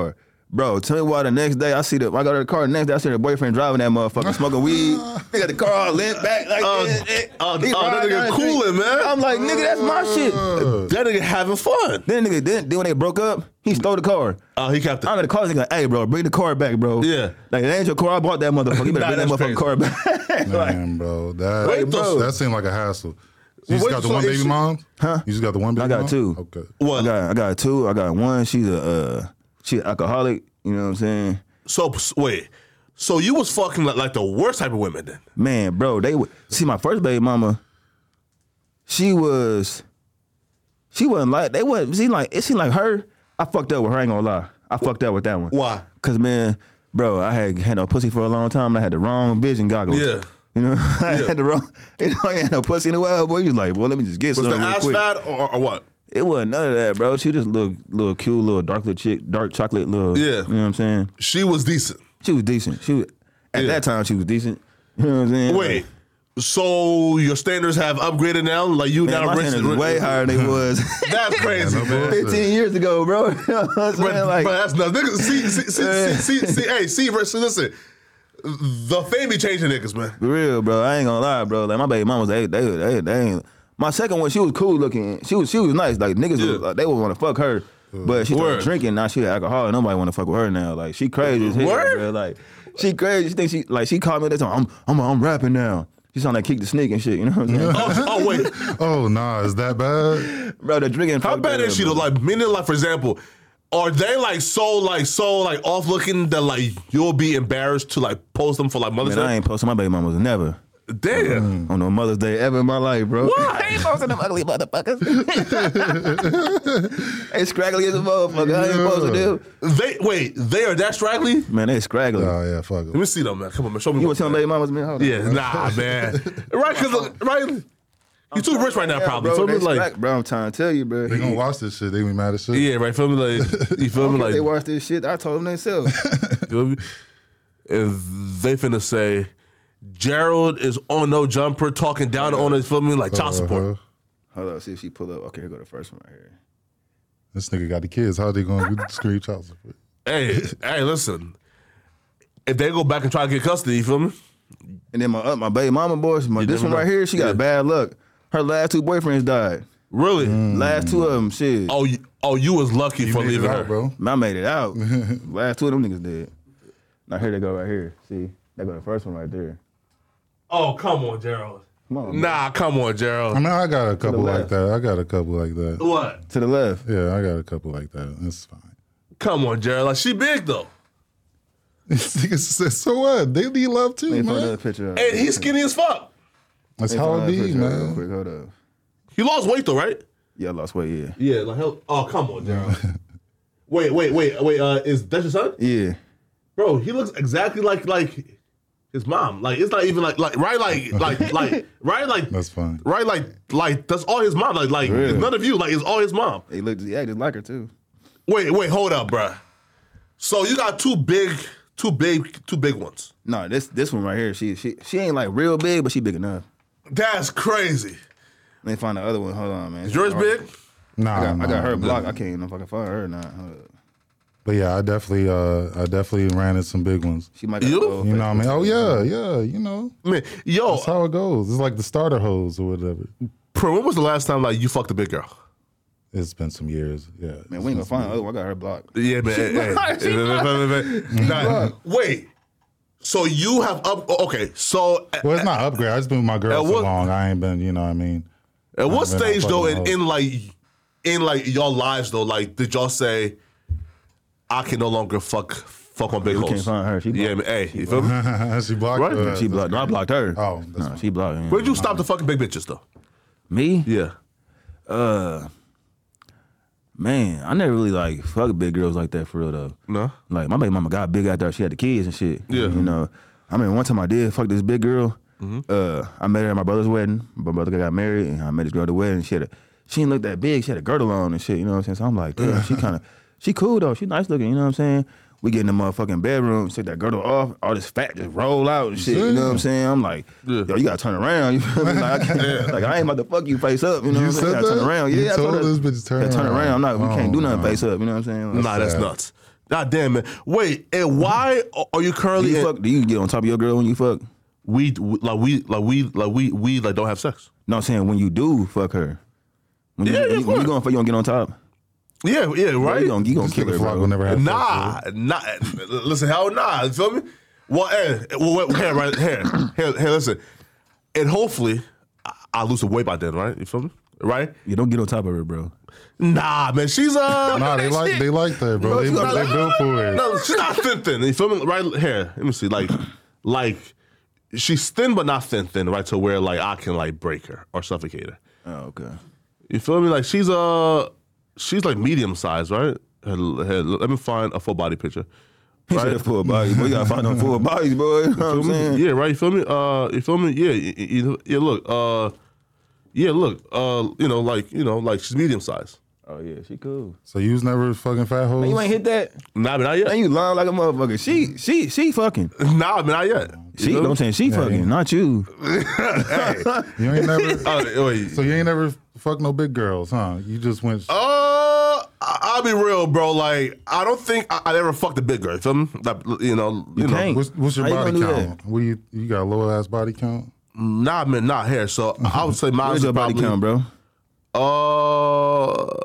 Bro, tell me why the next day I see the I go to the car the next day I see her boyfriend driving that motherfucker smoking weed. He got the car all lit back like Oh, this. oh, He oh, that riding nigga down the street. cooling, man. I'm like, nigga, that's my shit. That nigga having fun. Then nigga, then, then when they broke up, he stole the car. Oh, he kept it. I'm at the car, nigga, hey, bro, bring the car back, bro. Yeah. Like, it ain't your car, I bought that motherfucker. You better Nah, bring that that's motherfucking car back. Like, Man, bro, that Wait, bro. that seemed like a hassle. You just Wait, got the so one is baby she- mom? Huh? You just got the one baby I got mom? two. Okay. What? I got I got two. I got one. She's a uh, she an alcoholic. You know what I'm saying? So wait, so you was fucking like, like the worst type of women then? Man, bro, they would see my first baby mama. She was, she wasn't like they wasn't. See, like it seemed like her. I fucked up with her. I ain't gonna lie. I fucked up with that one. Why? Cause man, bro, I had had no pussy for a long time. And I had the wrong vision goggles. Yeah. You know, I Yeah. had the wrong. You know, I ain't had no pussy in a while. Boy, you was like, well, let me just get Was some the real ass quick. fat or, or what? It wasn't none of that, bro. She just look, little cute, little dark little chick, dark chocolate little. Yeah. You know what I'm saying? She was decent. She was decent. She was, at Yeah. that time she was decent. You know what I'm saying? Wait, so your standards have upgraded now? Like you Man, now my rich, standards is way higher than they was That's crazy, man. fifteen years ago, bro. You know what I'm saying? But, Like, but that's nothing. Niggas, see, see, see, see, see, see, hey, see, versus listen. The fame be changing niggas, man. for real, bro. I ain't gonna lie, bro. Like my baby mamas, they, they, they, they ain't. My second one, she was cool looking. She was, she was nice. Like niggas, Yeah. was, like, they would want to fuck her, but she started Word. drinking. Now she an alcoholic. Nobody want to fuck with her now. Like she crazy as hell, Word? bro. Like she crazy. She think she like she called me that time. I'm, I'm, I'm rapping now. She sound like Kick the Sneak and shit. You know what I'm saying? Oh, oh wait, Oh, nah, is that bad? Bro, the drinking. how fucked bad her is she up, though? bro. Like, meaning, like for example, are they like so like so like off looking that like you'll be embarrassed to like post them for like Mother's Man, I Day? ain't posting my baby mamas never. Damn. On no Mother's Day ever in my life, bro. Why? I ain't posting them ugly motherfuckers. They scraggly as a motherfucker. I ain't posting them. They wait, they are that straggly? Man, they scraggly. Oh, yeah, fuck Let it. me see them, man. Come on, man. Show me. You what want to tell baby mamas, man? Hold on. Yeah, nah, man. Right, cause right, you too rich right now, Yeah, probably. bro, Feel me, they like, scrag- bro, I'm trying to tell you, bro. They gonna watch this shit. They be mad as shit. yeah, right. Feel me, like, you feel me, If they like, watch this shit, I told them themselves. feel me? And they finna say, Gerald is on no jumper, talking down on it. Feel me, like child support. Uh-huh. Hold on, see if she pull up. Okay, here go the first one right here. This nigga got the kids. How they gonna do screen child support? Hey, hey, listen. If they go back and try to get custody, you feel me? And then my uh, my baby mama boys, my, You this never one right know. here, she got Yeah. bad luck. Her last two boyfriends died. Really? Last two of them, shit. Oh, you, oh, you was lucky You for made it leaving out, her, bro. I made it out. Last two of them niggas dead. Now here they go right here. See, they go the first one right there. Oh, come on, Gerald. Come on, Nah, come on, I Gerald. mean, I got a couple like left. that. I got a couple like that. What? to the left. Yeah, I got a couple like that. That's fine. Come on, Gerald. Like, she big though. This nigga said, so what? They need love too, Let me put another man. picture up. And he's skinny as fuck. That's Let me how put it another be, picture up real man. Quick, hold up. He lost weight though, right? Yeah, I lost weight, yeah. Yeah, like hell. Oh, come on, Gerald. wait, wait, wait, wait. Uh, is that your son? Yeah. Bro, he looks exactly like like his mom. Like it's not even like like right like like like right like That's fine. right like like that's all his mom. Like like Really? it's none of you. Like it's all his mom. He looked, he acted like her too. Wait, wait, hold up, bruh. So you got two big, two big, two big ones. No, this this one right here, she she she ain't like real big, but she big enough. That's crazy. Let me find the other one. Hold on, man. Is yours big? Nah, I got, nah, I got her nah. blocked. I can't even know if I can find her or not. Hold up. But yeah, I definitely, uh, I definitely ran into some big ones. She might You? got old You know what I mean? Facebook. Oh yeah, yeah. You know, Man, yo, that's how it goes. It's like the starter hose or whatever. Pro, when was the last time like you fucked a big girl? It's been some years. Yeah. Man, we ain't gonna find the other one. I got her blocked. Yeah, man. Hey, hey. Nah, wait. So you have up? Okay, so Well, it's not upgrade. I just been with my girl At so what- long. I ain't been. You know what I mean? at what I've been stage out though, fucking in, hoes. in like, in like y'all lives though, like did y'all say, I can no longer fuck fuck on big We hoes? can't find her. She Yeah, blocked. man. Hey, you feel me? she blocked. Right? uh, She blocked. No, I blocked her. Oh, that's no, fine. she blocked. Yeah. Where'd you stop the fucking big bitches though? Me? Yeah. Uh, man, I never really like fuck big girls like that for real though. No. Like my baby mama got big after she had the kids and shit. Yeah. You know, I mean, one time I did fuck this big girl. Mm-hmm. Uh, I met her at my brother's wedding. My brother got married, and I met this girl at the wedding. She had a, she didn't look that big. She had a girdle on and shit. You know what I'm saying? So I'm like, damn, she kind of, she cool though. She nice looking. You know what I'm saying? We get in the motherfucking bedroom, take that girdle off, all this fat just roll out and shit. You know what I'm saying? I'm like, Yeah. yo, you gotta turn around. You feel me? Like I, can't, like, I ain't about to fuck you face up. You know You what I'm saying? said You gotta turn that? around. You Yeah, I told her, this bitch to turn yeah, turn around. around. I'm not, we Oh, can't do nothing no. face up. You know what I'm saying? Like, Nah, that's sad. nuts. God damn it. Wait, and why are you Do currently you in, fuck? Do you get on top of your girl when you fuck? we like we like we like we we like don't have sex? No, I'm saying when you do fuck her. When you, Yeah, when, yeah, you, of when you course. going fuck, you gonna get on top. Yeah, yeah, Bro, right. you gonna, you gonna This kill nigga her, Flock bro. will never have Nah, sex, nah. Listen, hell nah. You feel me? Well, hey, well, wait, here, right here, here, here. Listen, and hopefully I, I lose some weight by then, right? You feel me? Right? You don't get on top of her, bro. Nah, man, she's uh. Nah, they like they like that, bro. No, They, she's not- they built for it. No, she's not thin, thin. You feel me? Right here. Let me see. Like, like she's thin, but not thin, thin. Right to where like I can like break her or suffocate her. Oh, okay. You feel me? Like she's uh, she's like medium size, right? Here, here, let me find a full body picture. He said a full body, boy. You gotta find them full bodies, boy. You know what I'm Feel me? saying? Yeah, right. You feel me? Uh, you feel me? Yeah, you, you, yeah. Look, uh, yeah, look, uh, you know, like you know, like she's medium size. Oh yeah, she cool. So you was never fucking fat hoes? Man, you ain't hit that. Nah, but not yet. Man, you lying like a motherfucker. She, she, she fucking. Nah, but not yet. She, don't saying she fucking, not you. Hey, You ain't never. uh, wait. So you ain't never fucked no big girls, huh? You just went. Uh, I- I'll be real, bro. Like, I don't think I, I ever fucked a big girl. You feel me? Like, you know, you, You know. can't. What's, what's your How you body gonna do count? What do you you got a low ass body count? Nah, man, not here. So I would say mine Where's is your body probably, count, bro? Uh,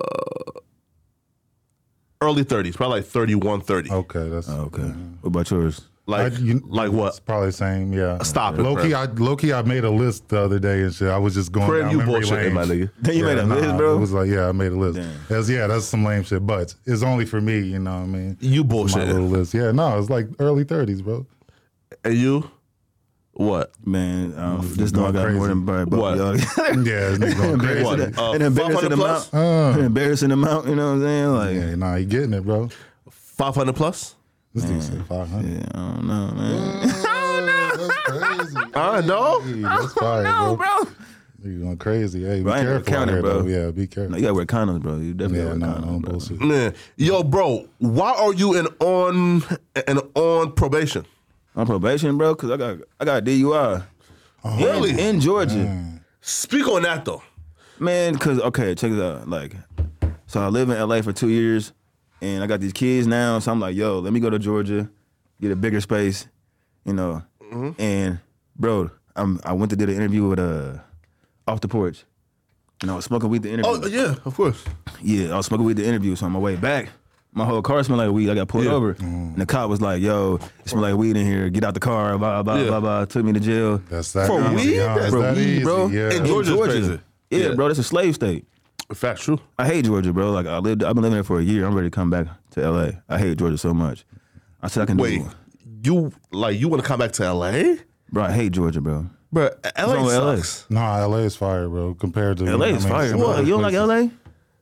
early thirties, probably like thirty-one, thirty. Okay, that's Oh, okay. What about yours? Like, I- you- like It's what? probably the same. Yeah. Stop it, Low key, bro. I low key, I made a list the other day and shit. I was just going Craig, down you memory bullshitting, lane. my nigga. Then you made a list, bro? It was like, yeah, I made a list. Damn. That's, yeah, that's some lame shit, but it's only for me. You know what I mean? You My bullshit. little list. Yeah, no, it's like early thirties, bro. And you? What? Man, um, just know I going got crazy. more than probably both What? of y'all. Yeah, this nigga going crazy. What? An Uh, embarrassing five hundred amount. plus? Uh, An embarrassing amount, you know what I'm saying? Like, yeah, nah, he getting it, bro. five hundred plus? This nigga said five hundred. yeah, I don't know, man. That's crazy. I know. Hey, that's fire, No, bro. bro. You going crazy? Hey, be Bro, I ain't never careful out counted, here, bro. though. Yeah, be careful. No, you gotta wear condoms, bro. You definitely Yeah, gotta no, wear condoms, no bro. bullshit. Man, yo, bro, why are you in on and on probation? On probation, bro, because I got I got a D U I. Oh, Really? In, in Georgia. Speak on that though. Man, because, okay, check this out. Like, so I live in L A for two years, and I got these kids now, so I'm like, yo, let me go to Georgia, get a bigger space, you know. Mm-hmm. And, bro, I'm, I went to do the interview with uh, Off the Porch, and I was smoking weed the interview. Oh yeah, of course. Yeah, I was smoking weed the interview, so on my way back, my whole car smelled like weed. I got pulled Yeah. over, and the cop was like, yo, it smell like weed in here. Get out the car, blah, blah, Yeah. blah, blah. Took me to jail. That's that For easy, weed? huh? It's Bro, that weed, easy, bro. yeah. In Georgia's crazy. Yeah, Yeah. bro, that's a slave state. Facts, true. I hate Georgia, bro. Like I lived, I've been living there for a year. I'm ready to come back to L A. I hate Georgia so much. I said I can Wait, do it. you like you want to come back to L A? Bro, I hate Georgia, bro. Bro, L wrong with A L A? sucks. Nah, L A is fire, bro. Compared to L A is I mean, fire, some bro. other You don't like places. L A?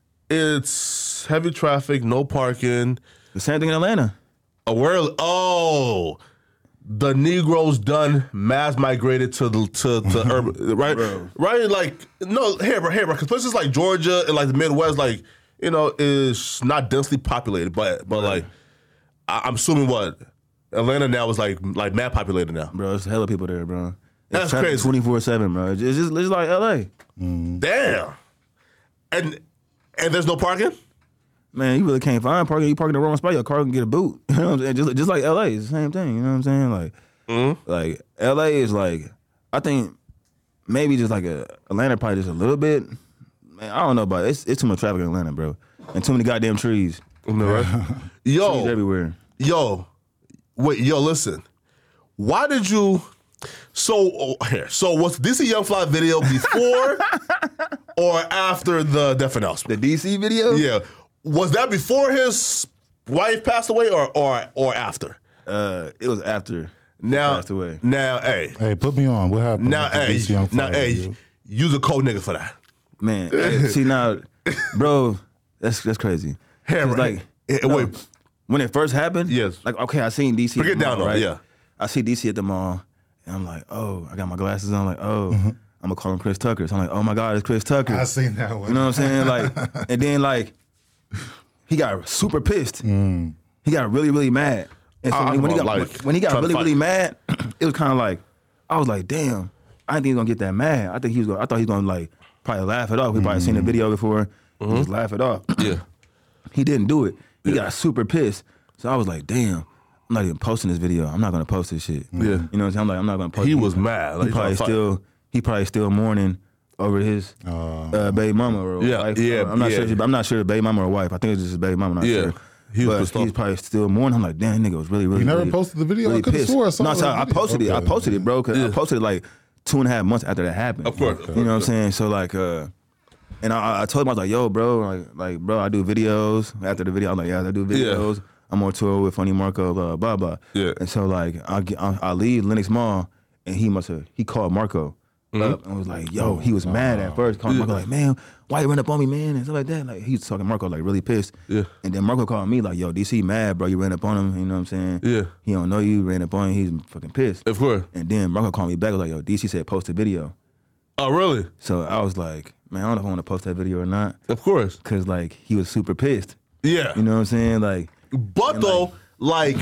It's heavy traffic, no parking. The same thing in Atlanta. A world. Oh, the Negroes done mass migrated to the to, to urban, right? Right? Like no, here, bro, here, bro. Because places like Georgia and like the Midwest, like you know, is not densely populated, but but like I, I'm assuming what Atlanta now is like like mad populated now. Bro, there's hella people there, bro. That's crazy. twenty-four seven, bro. It's just, it's just like L A. Damn. And and there's no parking. Man, you really can't find parking. You park in the wrong spot, your car can get a boot. You know what I'm saying? Just, just like L A, it's the same thing. You know what I'm saying? Like, Mm-hmm. like L A is like, I think maybe just like a Atlanta probably just a little bit. Man, I don't know about it. It's, it's too much traffic in Atlanta, bro, and too many goddamn trees. Right? Trees Yo, everywhere. yo, wait, yo, listen. Why did you? So oh, here, so was this a Young Fly video before or after the death announcement? The D C video? Yeah, was that before his wife passed away or or or after? Uh, it was after. Now, passed away. now, hey, Hey, put me on. What happened? now, with the hey, D C Young now, Fly hey, video? use a code nigga for that. Man, hey, see now, bro, that's that's crazy. Here, 'Cause, right. like, Eh, no, wait. when it first happened, Yes. like okay, I seen D C. Break at it the down, mall, though, right? yeah. I see D C at the mall, and I'm like, oh, I got my glasses on, like, oh, Mm-hmm. I'm gonna call him Chris Tucker. So I'm like, oh my God, it's Chris Tucker. I seen that one. You know what I'm saying? Like, and then like, he got super pissed. Mm. He got really, really mad. And so I- when, he, when, he got, like, when he got trying to really, fight. really mad, it was kind of like, I was like, damn, I didn't think he was gonna get that mad. I think he was. Gonna, I thought he was gonna like probably laugh it off. We probably seen the video before. Just laugh it off. Yeah. He didn't do it. He got super pissed. So I was like, damn, I'm not even posting this video. I'm not gonna post this shit. Yeah. You know what I'm saying? I'm like, I'm not gonna post. He it. was mad. Like, he probably he tried to still, he probably still mourning over his Uh, uh, baby mama or Yeah, wife. yeah, I'm not yeah. sure. I'm not sure if baby mama or wife. I think it's just his baby mama. I'm not Yeah. sure. He was but pissed he's off. probably still mourning. I'm like, damn, nigga was really, really. You never really, posted the video? I Really could've pissed. swore I saw no, the so I video. posted it. I Okay. posted it, bro. Cause Yeah. I posted it like two and a half months after that happened. Of course. You know what I'm saying? So like, uh, and I, I told him, I was like, yo, bro, like, like, bro, I do videos. After the video, I'm like, yeah, I do videos. Yeah. I'm on tour with Funny Marco, blah, blah, blah. Yeah. And so like, I, get- I, I leave Lenox Mall, and he must have, he called Marco up and was like, yo, he was mad at first. Called Mm-hmm. Yeah. Marco like, man, why you run up on me, man? And stuff like that. Like, he was talking to Marco like really pissed. Yeah. And then Marco called me like, yo, D C mad, bro. You ran up on him. You know what I'm saying? Yeah. He don't know you. Ran up on him. He's fucking pissed. Of course. And then Marco called me back. Was like, yo, D C said post a video. Oh, really? So I was like, man, I don't know if I want to post that video or not. Of course. Cause like he was super pissed. Yeah. You know what I'm saying? Like, But though, like,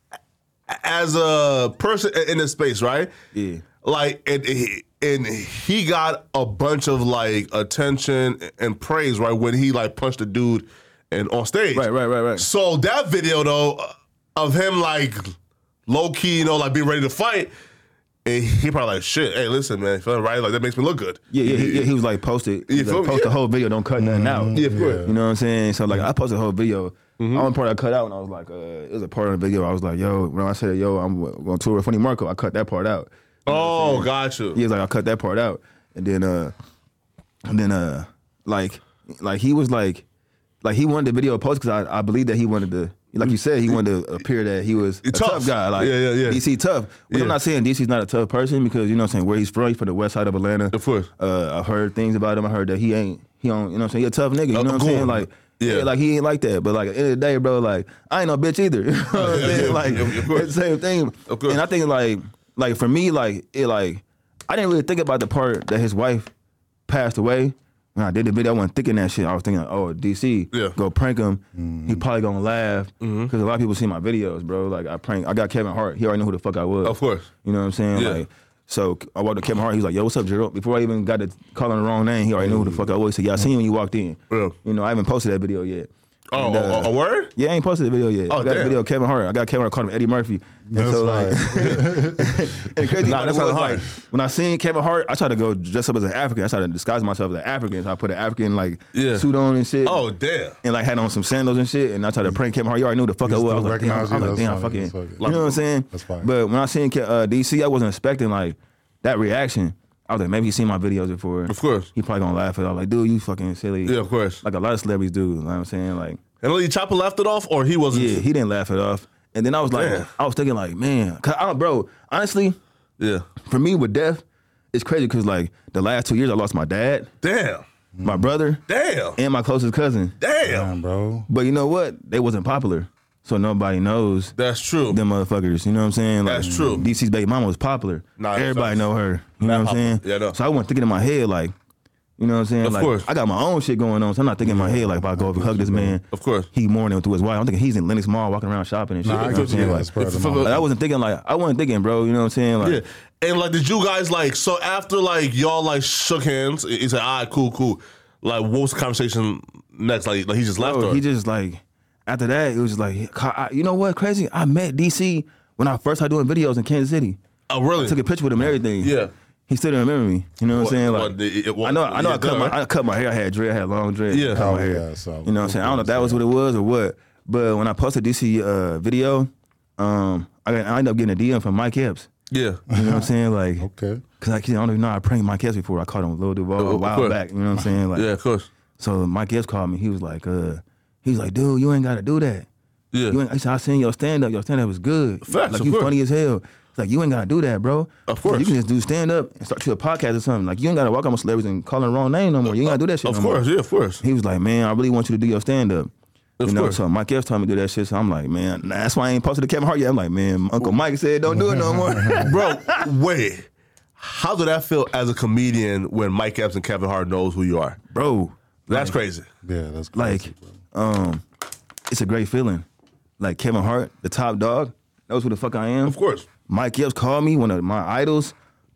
as a person in this space, right? yeah. Like, and he, and he got a bunch of like attention and praise, right, when he like punched the dude and on stage. Right, right, right, right. So that video though of him like low key, you know, like being ready to fight, and he probably like, shit, hey, listen, man, feeling right, like that makes me look good. Yeah, yeah, he, yeah, he was like, post it. He You was feel like, me? post the Yeah. whole video, don't cut nothing out. Yeah, of course. You know what I'm saying? So like, I posted the whole video. Mm-hmm. Only part I cut out, and I was like, uh, it was a part of the video. I was like, yo, when I said, yo, I'm going to tour with Funny Marco, I cut that part out. Oh, got you. He was like, I cut that part out, and then, uh, and then, uh, like, like he was like, like he wanted the video posted because I, I believe that he wanted to, like you said, he wanted to appear that he was a Tough. tough, guy, like Yeah, yeah, yeah. D C tough. But Yeah. I'm not saying D C's not a tough person because you know what I'm saying where he's from, he's from the west side of Atlanta. Of course. Uh, I heard things about him. I heard that he ain't, he don't, you know what I'm saying, he a tough nigga. You know Uh, what I'm go saying, on. like. Yeah. Yeah, like he ain't like that, but like at the end of the day, bro, like I ain't no bitch either. You know what I'm Yeah, saying? yeah, Like of course. it's the same thing. Of course. And I think like, like for me, like it, like I didn't really think about the part that his wife passed away. When I did the video, I wasn't thinking that shit. I was thinking, oh, D C, Yeah. Mm-hmm. go prank him. He probably gonna laugh because a lot of people see my videos, bro. Like I prank, I got Kevin Hart. He already knew who the fuck I was. Of course. You know what I'm saying? Yeah. Like, so I walked to Kevin Hart. He was like, yo, what's up, Gerald? Before I even got to call him the wrong name, he already knew who the fuck I was. He said, yeah, I seen you when you walked in. Yeah. You know, I haven't posted that video yet. Oh, And, uh, a, a word? Yeah, I ain't posted the video yet. Oh, I got damn. a video of Kevin Hart. I got Kevin Hart calling him Eddie Murphy. And That's so fine. like, and crazy Nah, part that's was not like hard. when I seen Kevin Hart, I tried to go dress up as an African. I tried to disguise myself as an African. So I put an African like Yeah. suit on and shit. Oh, damn. And like had on some sandals and shit, and I tried to prank Kevin Hart. You already knew who the fuck He I was. I still was like, damn, I recognize was you? like, That's damn, fine. fucking. That's You fine. know what I'm saying? That's fine. But when I seen Ke- uh, D C, I wasn't expecting like that reaction. I was like, maybe he seen my videos before. Of course. He probably gonna laugh at it. I was like, dude, you fucking silly. Yeah, of course. Like a lot of celebrities do. You know what I'm saying? Like, And Lily Chopper left it off, or he wasn't? yeah, he didn't laugh it off. And then I was like, Damn. I was thinking like, man, 'cause I, bro, honestly, Yeah. for me with death, it's crazy because like the last two years I lost my dad, Damn. my brother, Damn. and my closest cousin. Damn. Damn, bro. But you know what? They wasn't popular, so nobody knows That's true. them motherfuckers. You know what I'm saying? Like, That's true. D C's baby mama was popular. Nah, that's Everybody facts. know her. You know what I'm saying? Yeah, I know. So I wasn't thinking in my head like, you know what I'm saying? Of like, course. I got my own shit going on, so I'm not thinking in my head like if I go up and hug this man. Of course. He mourning through his wife. I'm thinking he's in Lenox Mall walking around shopping and shit. Nah, I you know what I'm get you. saying? Yeah, Like, that's part of the for- moment. Like, I wasn't thinking like I wasn't thinking, bro. You know what I'm saying? Like, Yeah. And like, did you guys like, so after like y'all like shook hands, he said, all right, cool, cool. Like, what was the conversation next? Like, like he just left bro, her? he just like after that it was just like, I- you know what? Crazy. I met D C when I first started doing videos in Kansas City. oh, really? I took a picture with him and everything. Yeah. He still didn't remember me. You know what, What- I'm saying? what, Like, the- it- what- I know, I know. yeah, I cut duh, my, right? I cut my hair. I had dread. I had long dread. Yeah. I cut my Oh, hair. yeah, so- you know what I'm saying? I don't know if that was what it was or what. But when I posted D C uh, video, um, I, got, I ended up getting a D M from Mike Epps. Yeah. You know what I'm saying? Like, Okay. cause I, I don't even know I pranked Mike Epps before. I caught him with Lil Duval Oh, a of while course. back. You know what I'm saying? Like, Yeah, of course. so Mike Epps called me. He was like, uh, he was like, dude, you ain't got to do that. Yeah. You ain't, I said, I seen your stand up. Your stand up was good. Facts, like of you course. funny as hell. It's like you ain't gotta do that, bro. Of course. You can just do stand up and start to a podcast or something. Like you ain't gotta walk on with celebrities and call them the wrong name no more. You ain't gotta do that shit. Of no course, more. yeah, of course. He was like, man, I really want you to do your stand up. Of You know, course. so Mike Epps told me to do that shit. So I'm like, man, nah, that's why I ain't posted to Kevin Hart yet. I'm like, man, Uncle Mike said don't do it no more. Bro, wait. How did that feel as a comedian when Mike Epps and Kevin Hart knows who you are? Bro, That's crazy. Yeah, that's like, crazy, bro. um, it's a great feeling. Like Kevin Hart, the top dog, knows who the fuck I am. Of course. Mike Epps called me, one of my idols,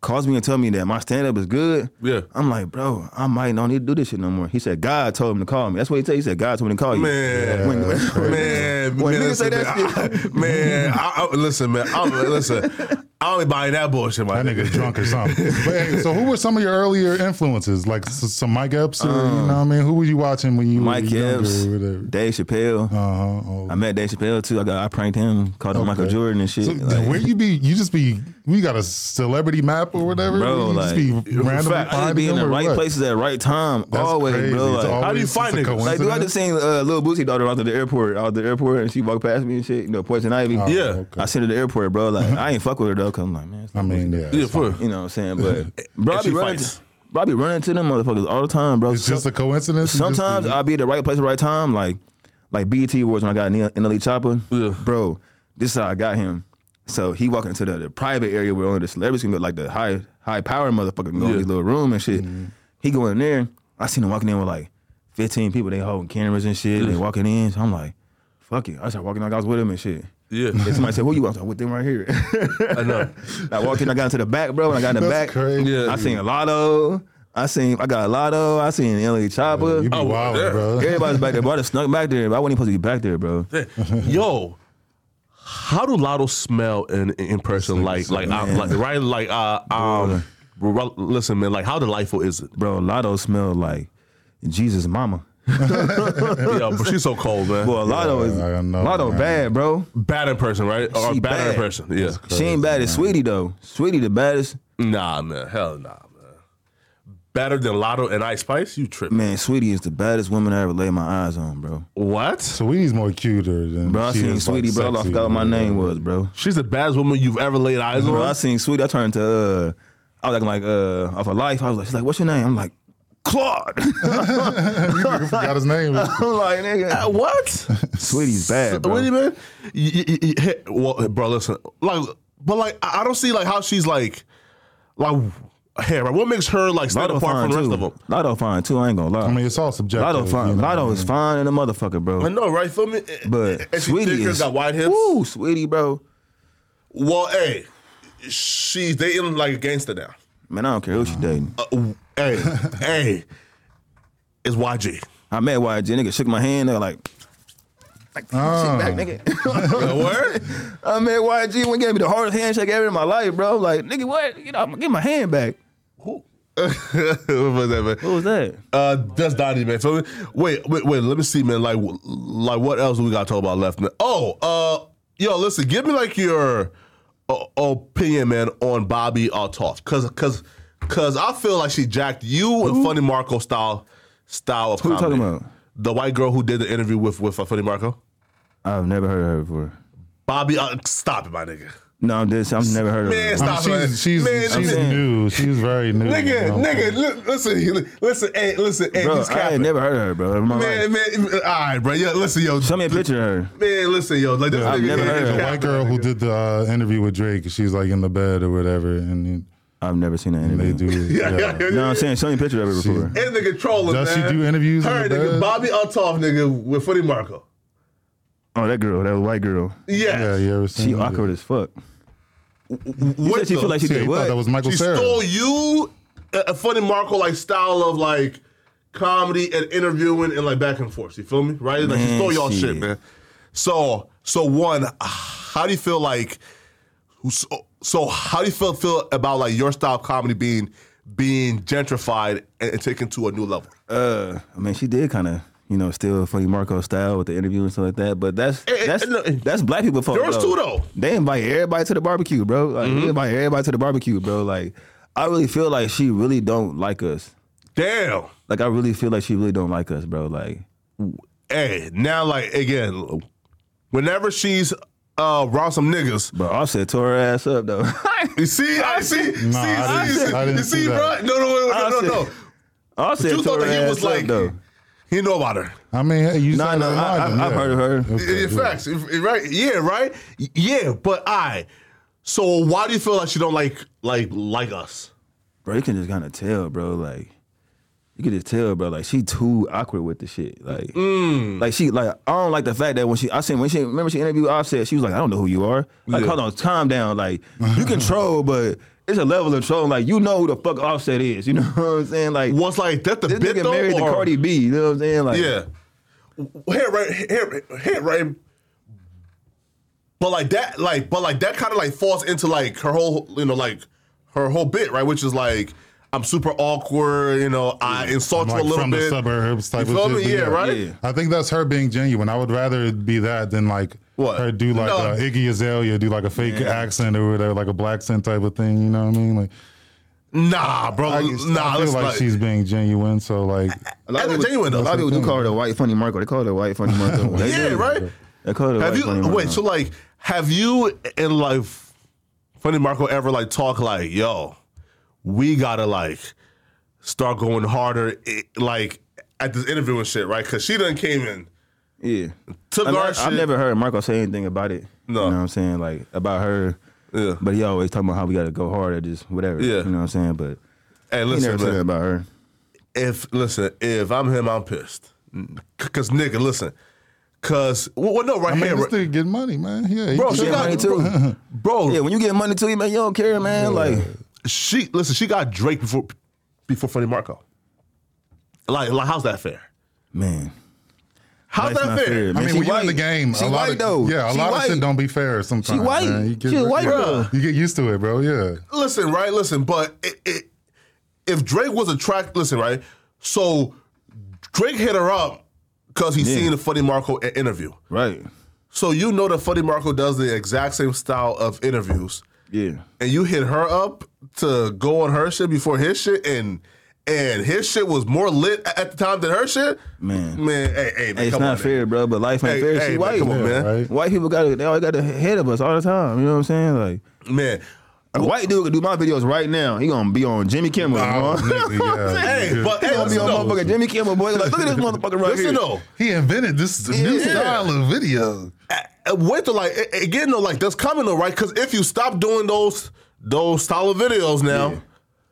calls me and tell me that my stand up is good. Yeah. I'm like, bro, I might not need to do this shit no more. He said God told him to call me. That's what he said. He said God told me to call you. Man, When- when- man, when man, niggas listen, say that man, I, man, I, I, listen, man, I, listen, I only buying that bullshit, my That nigga's drunk or something. But hey, so who were some of your earlier influences? Like s- some Mike Epps or, you know what I mean? Who were you watching when you Mike were younger Epps, or whatever? Dave Chappelle. Uh-huh. Oh. I met Dave Chappelle too. I got I pranked him, called him Okay. Michael Jordan and shit. So, Like, where you be? You just be? We got a celebrity map or whatever. Bro, you like, just be randomly fact, I just finding be in them the or right what? places at the right time, That's always, crazy. bro. It's Like, always how do you just find a niggas? like, dude, I coincidence? just seen uh, Lil Boosie daughter out to the airport, out the airport, and she walked past me and shit. You know, Poison Ivy. Oh, Yeah. okay. I sent her to the airport, bro. Like, I ain't fuck with her though, cause I'm like, man, it's I not mean, Boosie. yeah. Yeah, it's for fine. You know what I'm saying? But bro, I And be she running, fights. to, bro, I be running to them motherfuckers all the time, bro. It's So- just a coincidence. You just Sometimes be- I'll be at the right place at the right time, like like B E T Awards when I got N L E Chopper. Yeah. Bro, this is how I got him. So he walking into the, the private area where only the celebrities can go, like the high high power motherfucker can go in Yeah. his little room and shit. He go in there. I seen him walking in with like fifteen people. They holding cameras and shit. They walking in. So I'm like, fuck it. I started walking like I was with him and shit. Yeah. And somebody said, who you want? I'm with them right here. I know. I walked in, I got into the back, bro. When I got in the That's back, crazy. Yeah. I seen Lotto. I seen, I got Lotto. I seen N L E Chopper. You be Oh, wild, yeah. bro. Everybody's back there, bro. I just snuck back there, but I wasn't even supposed to be back there, bro. Yo, how do Lotto smell in in person? Like, like, uh, like, right? Like, uh, um, bro, listen, man. Like, how delightful is it? Bro, Lotto smelled like Jesus' mama. Yo, but she's so cold, man. Boy, Lotto is I know, Lotto man. bad, bro. Bad in person, right? Or She bad, in bad. person? Yeah. She ain't bad as Sweetie though. Sweetie the baddest. Nah, man. Hell nah, man. Better than Lotto and Ice Spice? You tripping? Man, Sweetie is the baddest woman I ever laid my eyes on, bro. What? Sweetie's more cuter than Bro, I she seen is, Sweetie, like, bro. I sexy forgot what my or name whatever. was, bro. She's the baddest woman you've ever laid eyes Bro, I on. seen Sweetie. I turned to uh, I was acting like uh, off of life. I was like, she's like, what's your name? I'm like, Claude. You nigga forgot his name. I'm like, nigga, Uh, what? Sweetie's bad, bro. What do you mean? You- you- you- hey, well, bro, listen. Like, but like, I I don't see like how she's like, like, hey, right? What makes her like stand Lotto apart fine from the rest too. of them? Lotto fine too. I ain't gonna lie. I mean, it's all subjective. Lotto fine. you know Lotto what I is mean? fine and a motherfucker, bro. I know, right? Feel me? But and she Sweetie thicker, is got wide hips. Woo, Sweetie, bro. Well, hey, she's dating like a gangster now. Man, I don't care who she dating. Uh, hey, hey, it's Y G. I met Y G. Nigga shook my hand. They're like, like Ah. shit back, nigga. Word? I met Y G. One gave me the hardest handshake ever in my life, bro. Like, nigga, what? You know, I'm gonna get my hand back. Who? what was that, man? What was that? Uh, that's Donnie, man. So wait, wait, wait. Let me see, man. Like, like what else do we got to talk about left, man? Oh, uh, yo, listen. Give me like your uh, opinion, man, on Bobby Altoff, cause, cause, cause I feel like she jacked you and Funny Marco style, style of Who you comedy. talking about? The white girl who did the interview with with uh, Funny Marco. I've never heard of her before. Bobby, uh, stop it, my nigga. No, I'm just, I've never heard of Man, her. I mean, stop it. she's she's, Man, she's nigga. new. She's very new. Nigga, you know? nigga, li- listen, listen, hey, listen, hey, Bro, he's I capping. ain't never heard of her, bro. In my Man, life. man, all right, bro. Yeah, listen, yo. Show me a picture of her. Man, listen, yo. Like, this I've nigga never here heard is of The her. white capping, girl who nigga. did the uh, interview with Drake, she's like in the bed or whatever, and I've never seen that they interview. do. Yeah, yeah, yeah. yeah. No, I'm saying, show me a picture of her before. And nigga trolling, Does she man. do interviews in Her the nigga, bed? Bobby Altoff, nigga, with Funny Marco. Oh, that girl, that white girl. Yeah. Yeah, you ever seen She it? awkward as fuck. You What said she the- feel like she Yeah, did you what? thought that was Michael She Cera. stole you a, a Funny Marco like style of like comedy and interviewing and like back and forth. You feel me? Right? Like she Man, stole y'all shit. shit, man. So, so one, how do you feel like? So, so how do you feel feel about like your style of comedy being being gentrified and, and taken to a new level? Uh, I mean, she did kind of, you know, steal Funny Marco style with the interview and stuff like that. But that's Eh, eh, that's no, eh. that's black people fault. Yours too, though. They invite everybody to the barbecue, bro. Like Mm-hmm. they invite everybody to the barbecue, bro. Like I really feel like she really don't like us. Damn. Like I really feel like she really don't like us, bro. Like Hey, now like again, whenever she's uh around some niggas, bro, Offset tore her ass up though. you see, I see, see, Nah, I see, didn't- see, I didn't you see see, bro? that. No, no, no, no, no, no. Offset- Offset You tore thought her that he was ass like, up though. he know about her. I mean, hey, you Nah, said no, I, I, remind him, I've yeah. heard of her. Okay, In yeah. facts, if- right? Yeah, right. Yeah, but I. So why do you feel like she don't like like like us? Bro, you can just kind of tell, bro. Like you could just tell, bro. Like she too awkward with the shit. Like, mm. like she like I don't like the fact that when she I seen when she remember she interviewed Offset, she was like, I don't know who you are. Like, yeah. hold on, calm down. Like you can troll, but it's a level of trolling. Like you know who the fuck Offset is. You know what I'm saying? Like what's like that the this bit nigga though, married or? to Cardi B. You know what I'm saying? Like yeah, here right here here right. But like that, like but like that kind of like falls into like her whole you know like her whole bit right, which is like. I'm super awkward, you know. I insult like you a little from bit. The suburbs type you feel of me? shit. Yeah, Yeah, right. Yeah. I think that's her being genuine. I would rather it be that than like what? her do like no. a Iggy Azalea, do like a fake yeah. accent or whatever, like a black accent type of thing. You know what I mean? Like, nah, bro. I, nah, I feel like, like she's being genuine. So like, a lot of people, genuine though. A lot of people do call her the white funny Marco. They call her the white funny Marco. yeah, do. right. They call her the have white you, funny Marco. Wait, so like, have you in life, Funny Marco ever like talk like, yo, we gotta like. Start going harder, like at this interview and shit, right? Because she done came in, yeah. Took I mean, our I, shit. I've never heard Marco say anything about it. No, you know what I'm saying, like about her. Yeah, but he always talking about how we got to go harder, just whatever. Yeah, you know what I'm saying. But hey, listen, he never man, said about her. If listen, if I'm him, I'm pissed. Cause nigga, listen, cause well, no, right I mean, here, this nigga get money, man. Yeah, bro, he she get got money too, bro. Yeah, when you get money too, man, you don't care, man. Yeah. Like she, listen, she got Drake before before Funny Marco. Like, like, how's that fair, man? How's Life's that not fair? fair, I man. mean, She when you're white. in the game, She a lot white of though. yeah, a She lot white. of shit don't be fair sometimes. She white. Man. You get, She a white yeah, girl. You get used to it, bro. Yeah. Listen, right? Listen, but it, it, if Drake was a track, listen, right? So Drake hit her up because he's Yeah. seen the Funny Marco i- interview. Right. So you know that Funny Marco does the exact same style of interviews. Yeah. And you hit her up to go on her shit before his shit, and and his shit was more lit at the time than her shit. Man. Man, hey, hey, man, Hey, it's come not on, fair, man. bro. But life ain't Hey, fair. hey, She man, white. come on, man. Right? White people got they always got ahead of us all the time. You know what I'm saying? Like Man, a white dude could do my videos right now. He gonna be on Jimmy Kimmel. Oh, huh? nigga, yeah. hey, but He hey, gonna be listen on though. motherfucking Jimmy Kimmel, boy. Like, look at this motherfucker right Listen here. though. He invented this new Yeah. style of video. Uh, Wait till like a- again though, like that's coming though, right? Because if you stop doing those those style of videos now, Yeah.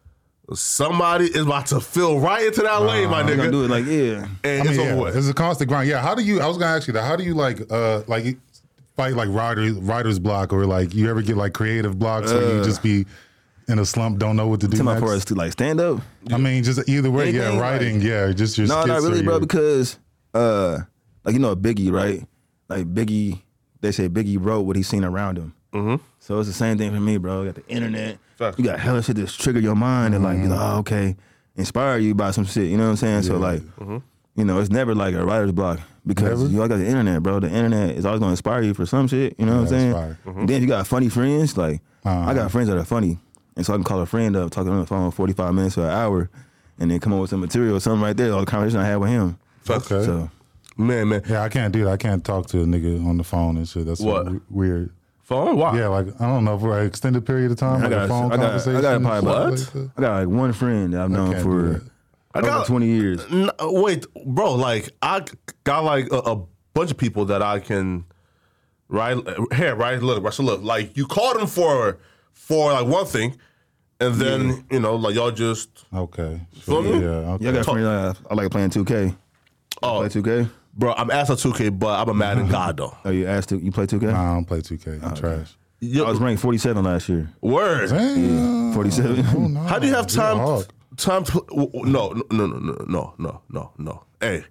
somebody is about to fill right into that lane, my They nigga. gonna do it like yeah. And I mean, it's yeah, over with. it's a constant grind. Yeah, how do you? I was gonna ask you that. How do you like, uh, like fight like writer's writer's block, or like you ever get like creative blocks where you just be in a slump, don't know what to do Talking about next? for us to like stand up. I mean, just either way, Anything, yeah, writing, like- yeah, just your No, skits not really, or bro. your- Because uh, like you know Biggie, right? Like Biggie, they say Biggie wrote what he seen around him. Mm-hmm. So it's the same thing for me, bro. You got the internet. Facts. You got hella shit that trigger your mind and like, be like, oh, okay, inspire you by some shit. You know what I'm saying? So like, you know, it's never like a writer's block because Never? you all got the internet, bro. The internet is always gonna inspire you for some shit. You know what I'm Yeah, saying? that's fire. Then you got funny friends. Like Uh-huh. I got friends that are funny, and so I can call a friend up, talk on the phone forty-five minutes to an hour, and then come up with some material, something right there. All the conversation I had with him. Okay. So Man, man. Yeah, I can't do that. I can't talk to a nigga on the phone and shit. That's What? w- weird. Phone? Why? Yeah, like I don't know for an extended period of time, I like got, a phone I got, conversation. I got and probably shit about, like that. I got like one friend that I've known can't for do that. I over got- twenty years. N- wait, bro. Like I got like a, a bunch of people that I can, right? Here, right? Look, right. So look, like you called them for for like one thing, and then you know, like y'all just Okay. Feel me? Yeah. Okay. Yeah, I got friends that I, I like playing two K. oh, Play two K. bro. I'm asking two K, but I'm a Madden god though. Oh, you asked to, you play two K? Nah, I don't play two K. Oh, I'm trash. Yo, I was ranked forty-seven last year. word. Damn. forty-seven. Oh, no. How do you have You're a time? hog. Time to w- w- no, no, no, no, no, no, no, no. Hey,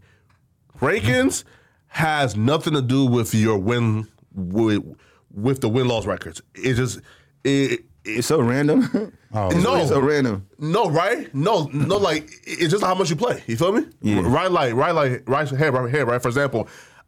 rankings has nothing to do with your win with with the win loss records. It just it, It's so random. Oh, No. It's so random. no right no no like it's just how much you play. You feel me? Yeah. Right, like right, like right here, right here, right. For example,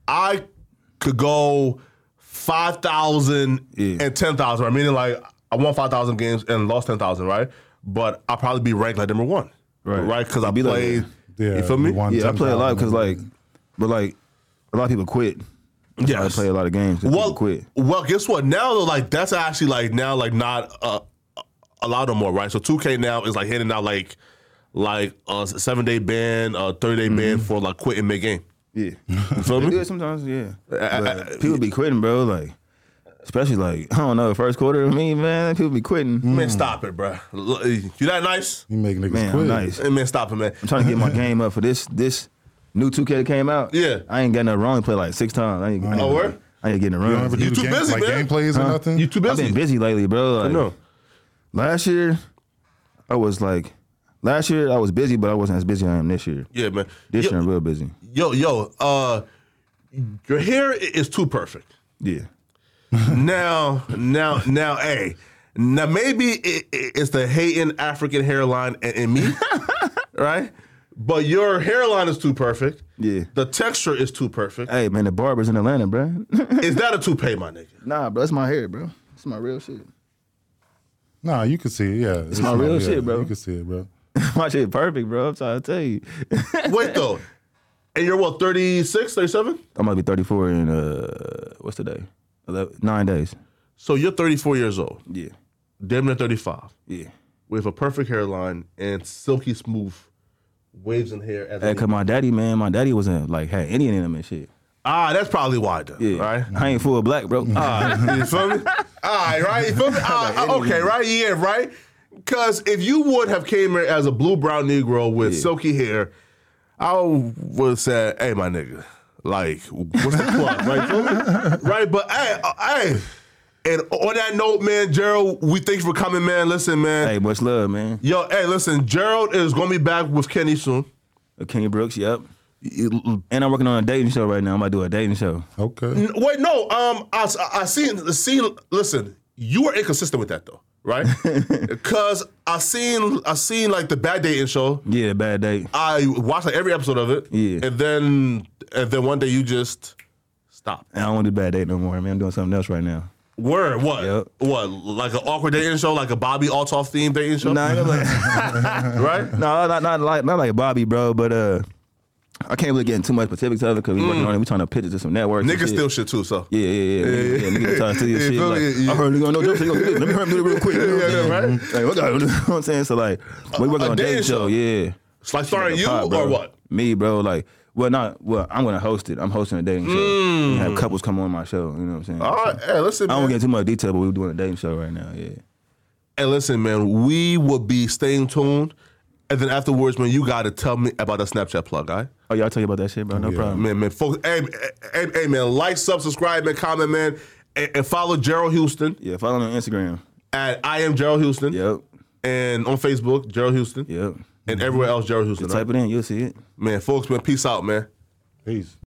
I could go five thousand Yeah. and ten thousand. Right, meaning like I won five thousand games and lost ten thousand. Right, but I'll probably be ranked like number one. Right. right, because I Be like played. that. Yeah, you feel me? you won Yeah, I play a lot because ten like, but like, a lot of people quit. That's why I Yes. play a lot of games. 'cause Well, people quit. well, guess what? Now, though, like that's actually like now, like not uh, allowed no more, right? So two K now is like handing out like like a seven day ban, a thirty day ban for like quitting mid game. Yeah. You feel They do me? it sometimes, yeah. I- But people be quitting, bro. Like, Especially like I don't know, first quarter of me, man, people be quitting. Man, stop it, bro. You that nice? You make niggas Man, quit. I'm nice. Hey, man, stop it, man. I'm trying to get my game up for this this new two K that came out. Yeah. I ain't got nothing wrong. Play like six times. I ain't, I ain't, Oh, word? I ain't getting a You don't run. ever do You the too game, busy, like man. gameplays or Huh? nothing? You too I've busy. been busy lately, bro. Like, know. Last year, I was like, last year I was busy, but I wasn't as busy as I am this year. Yeah, man. This yo, year I'm real busy. yo, yo, uh, your hair i- is too perfect. Yeah. now, now, now, hey, now maybe it, it, it's the hating African hairline in, in me, right? But your hairline is too perfect. Yeah. The texture is too perfect. Hey, man, the barber's in Atlanta, bro. Is that a toupee, my nigga? Nah, bro, that's my hair, bro. It's my real shit. Nah, you can see it. Yeah, it's, my real yeah, shit, bro. You can see it, bro. My shit perfect, bro. I'm trying to tell you. Wait, though. And you're what, thirty-six, thirty-seven? I might be thirty-four in, uh, what's today? eleven, nine days. So you're thirty-four years old, Yeah. damn near thirty-five, Yeah. with a perfect hairline and silky smooth waves in hair. As Hey, a- cause my daddy, man, my daddy wasn't like had Indian in him and shit. Ah, that's probably why, though. Yeah. Right? I ain't full black, bro. Ah, you feel me? All right, right? You feel me? Ah, okay, right? Yeah, right? Because if you would have came here as a blue-brown Negro with Yeah. silky hair, I would have said, hey, my nigga, like, what's the plug, right? Feel me? Right? But, hey, uh, hey, and on that note, man, Gerald, we thank you for coming, man. Listen, man. Hey, much love, man. Yo, hey, listen, Gerald is going to be back with Kenny soon. Uh, Kenny Brooks, yep. And I'm working on a dating show right now. I'm about to do a dating show. Okay. N- Wait, no. Um, I I seen seen. Listen, you were inconsistent with that though, right? Because I seen I seen like the Bad Dating show. Yeah, bad date. I watched like every episode of it. Yeah. And then and then one day you just stopped. I don't want to do bad date no more, man. I'm doing something else right now. Word. What? Yep. What? Like an awkward dating show, like a Bobby Altoff themed dating show, Nah, I'm like, right? no, not, not like not like Bobby, bro. But uh, I can't really get into too much specifics of it because we working on it. We trying to pitch it to some networks. and Niggas shit. steal shit too, so. Yeah, yeah, yeah. yeah, yeah. Niggas trying to steal your Yeah, shit. feel Like, me? Yeah. I heard nigga on no joke. so you gonna do this. Let me hurry him do it real quick. You know what I'm Yeah, saying? right. Like, what, you know what I'm saying? So like, we working a on a dating dating show. show. Yeah. It's like starring you Pop, bro. or what? Me, bro. Like, well, not well. I'm gonna host it. I'm hosting a dating show. And have couples come on my show. You know what I'm saying? All right. Hey, listen, I don't man. get into too much detail, but we're doing a dating show right now. Yeah. Hey, listen, man, we will be staying tuned. And then afterwards, man, you got to tell me about the Snapchat plug, all right? Oh, y'all tell you about that shit, bro. No Yeah. problem. Man, man, folks, hey, hey, hey, man, like, sub, subscribe, man, comment, man, and, and follow Gerald Houston Yeah, follow me on Instagram. at I am Gerald Houston. Yep. And on Facebook, Gerald Houston. Yep. And everywhere else, Gerald Houston. Type it in, you'll see it. Man, folks, man, peace out, man. Peace.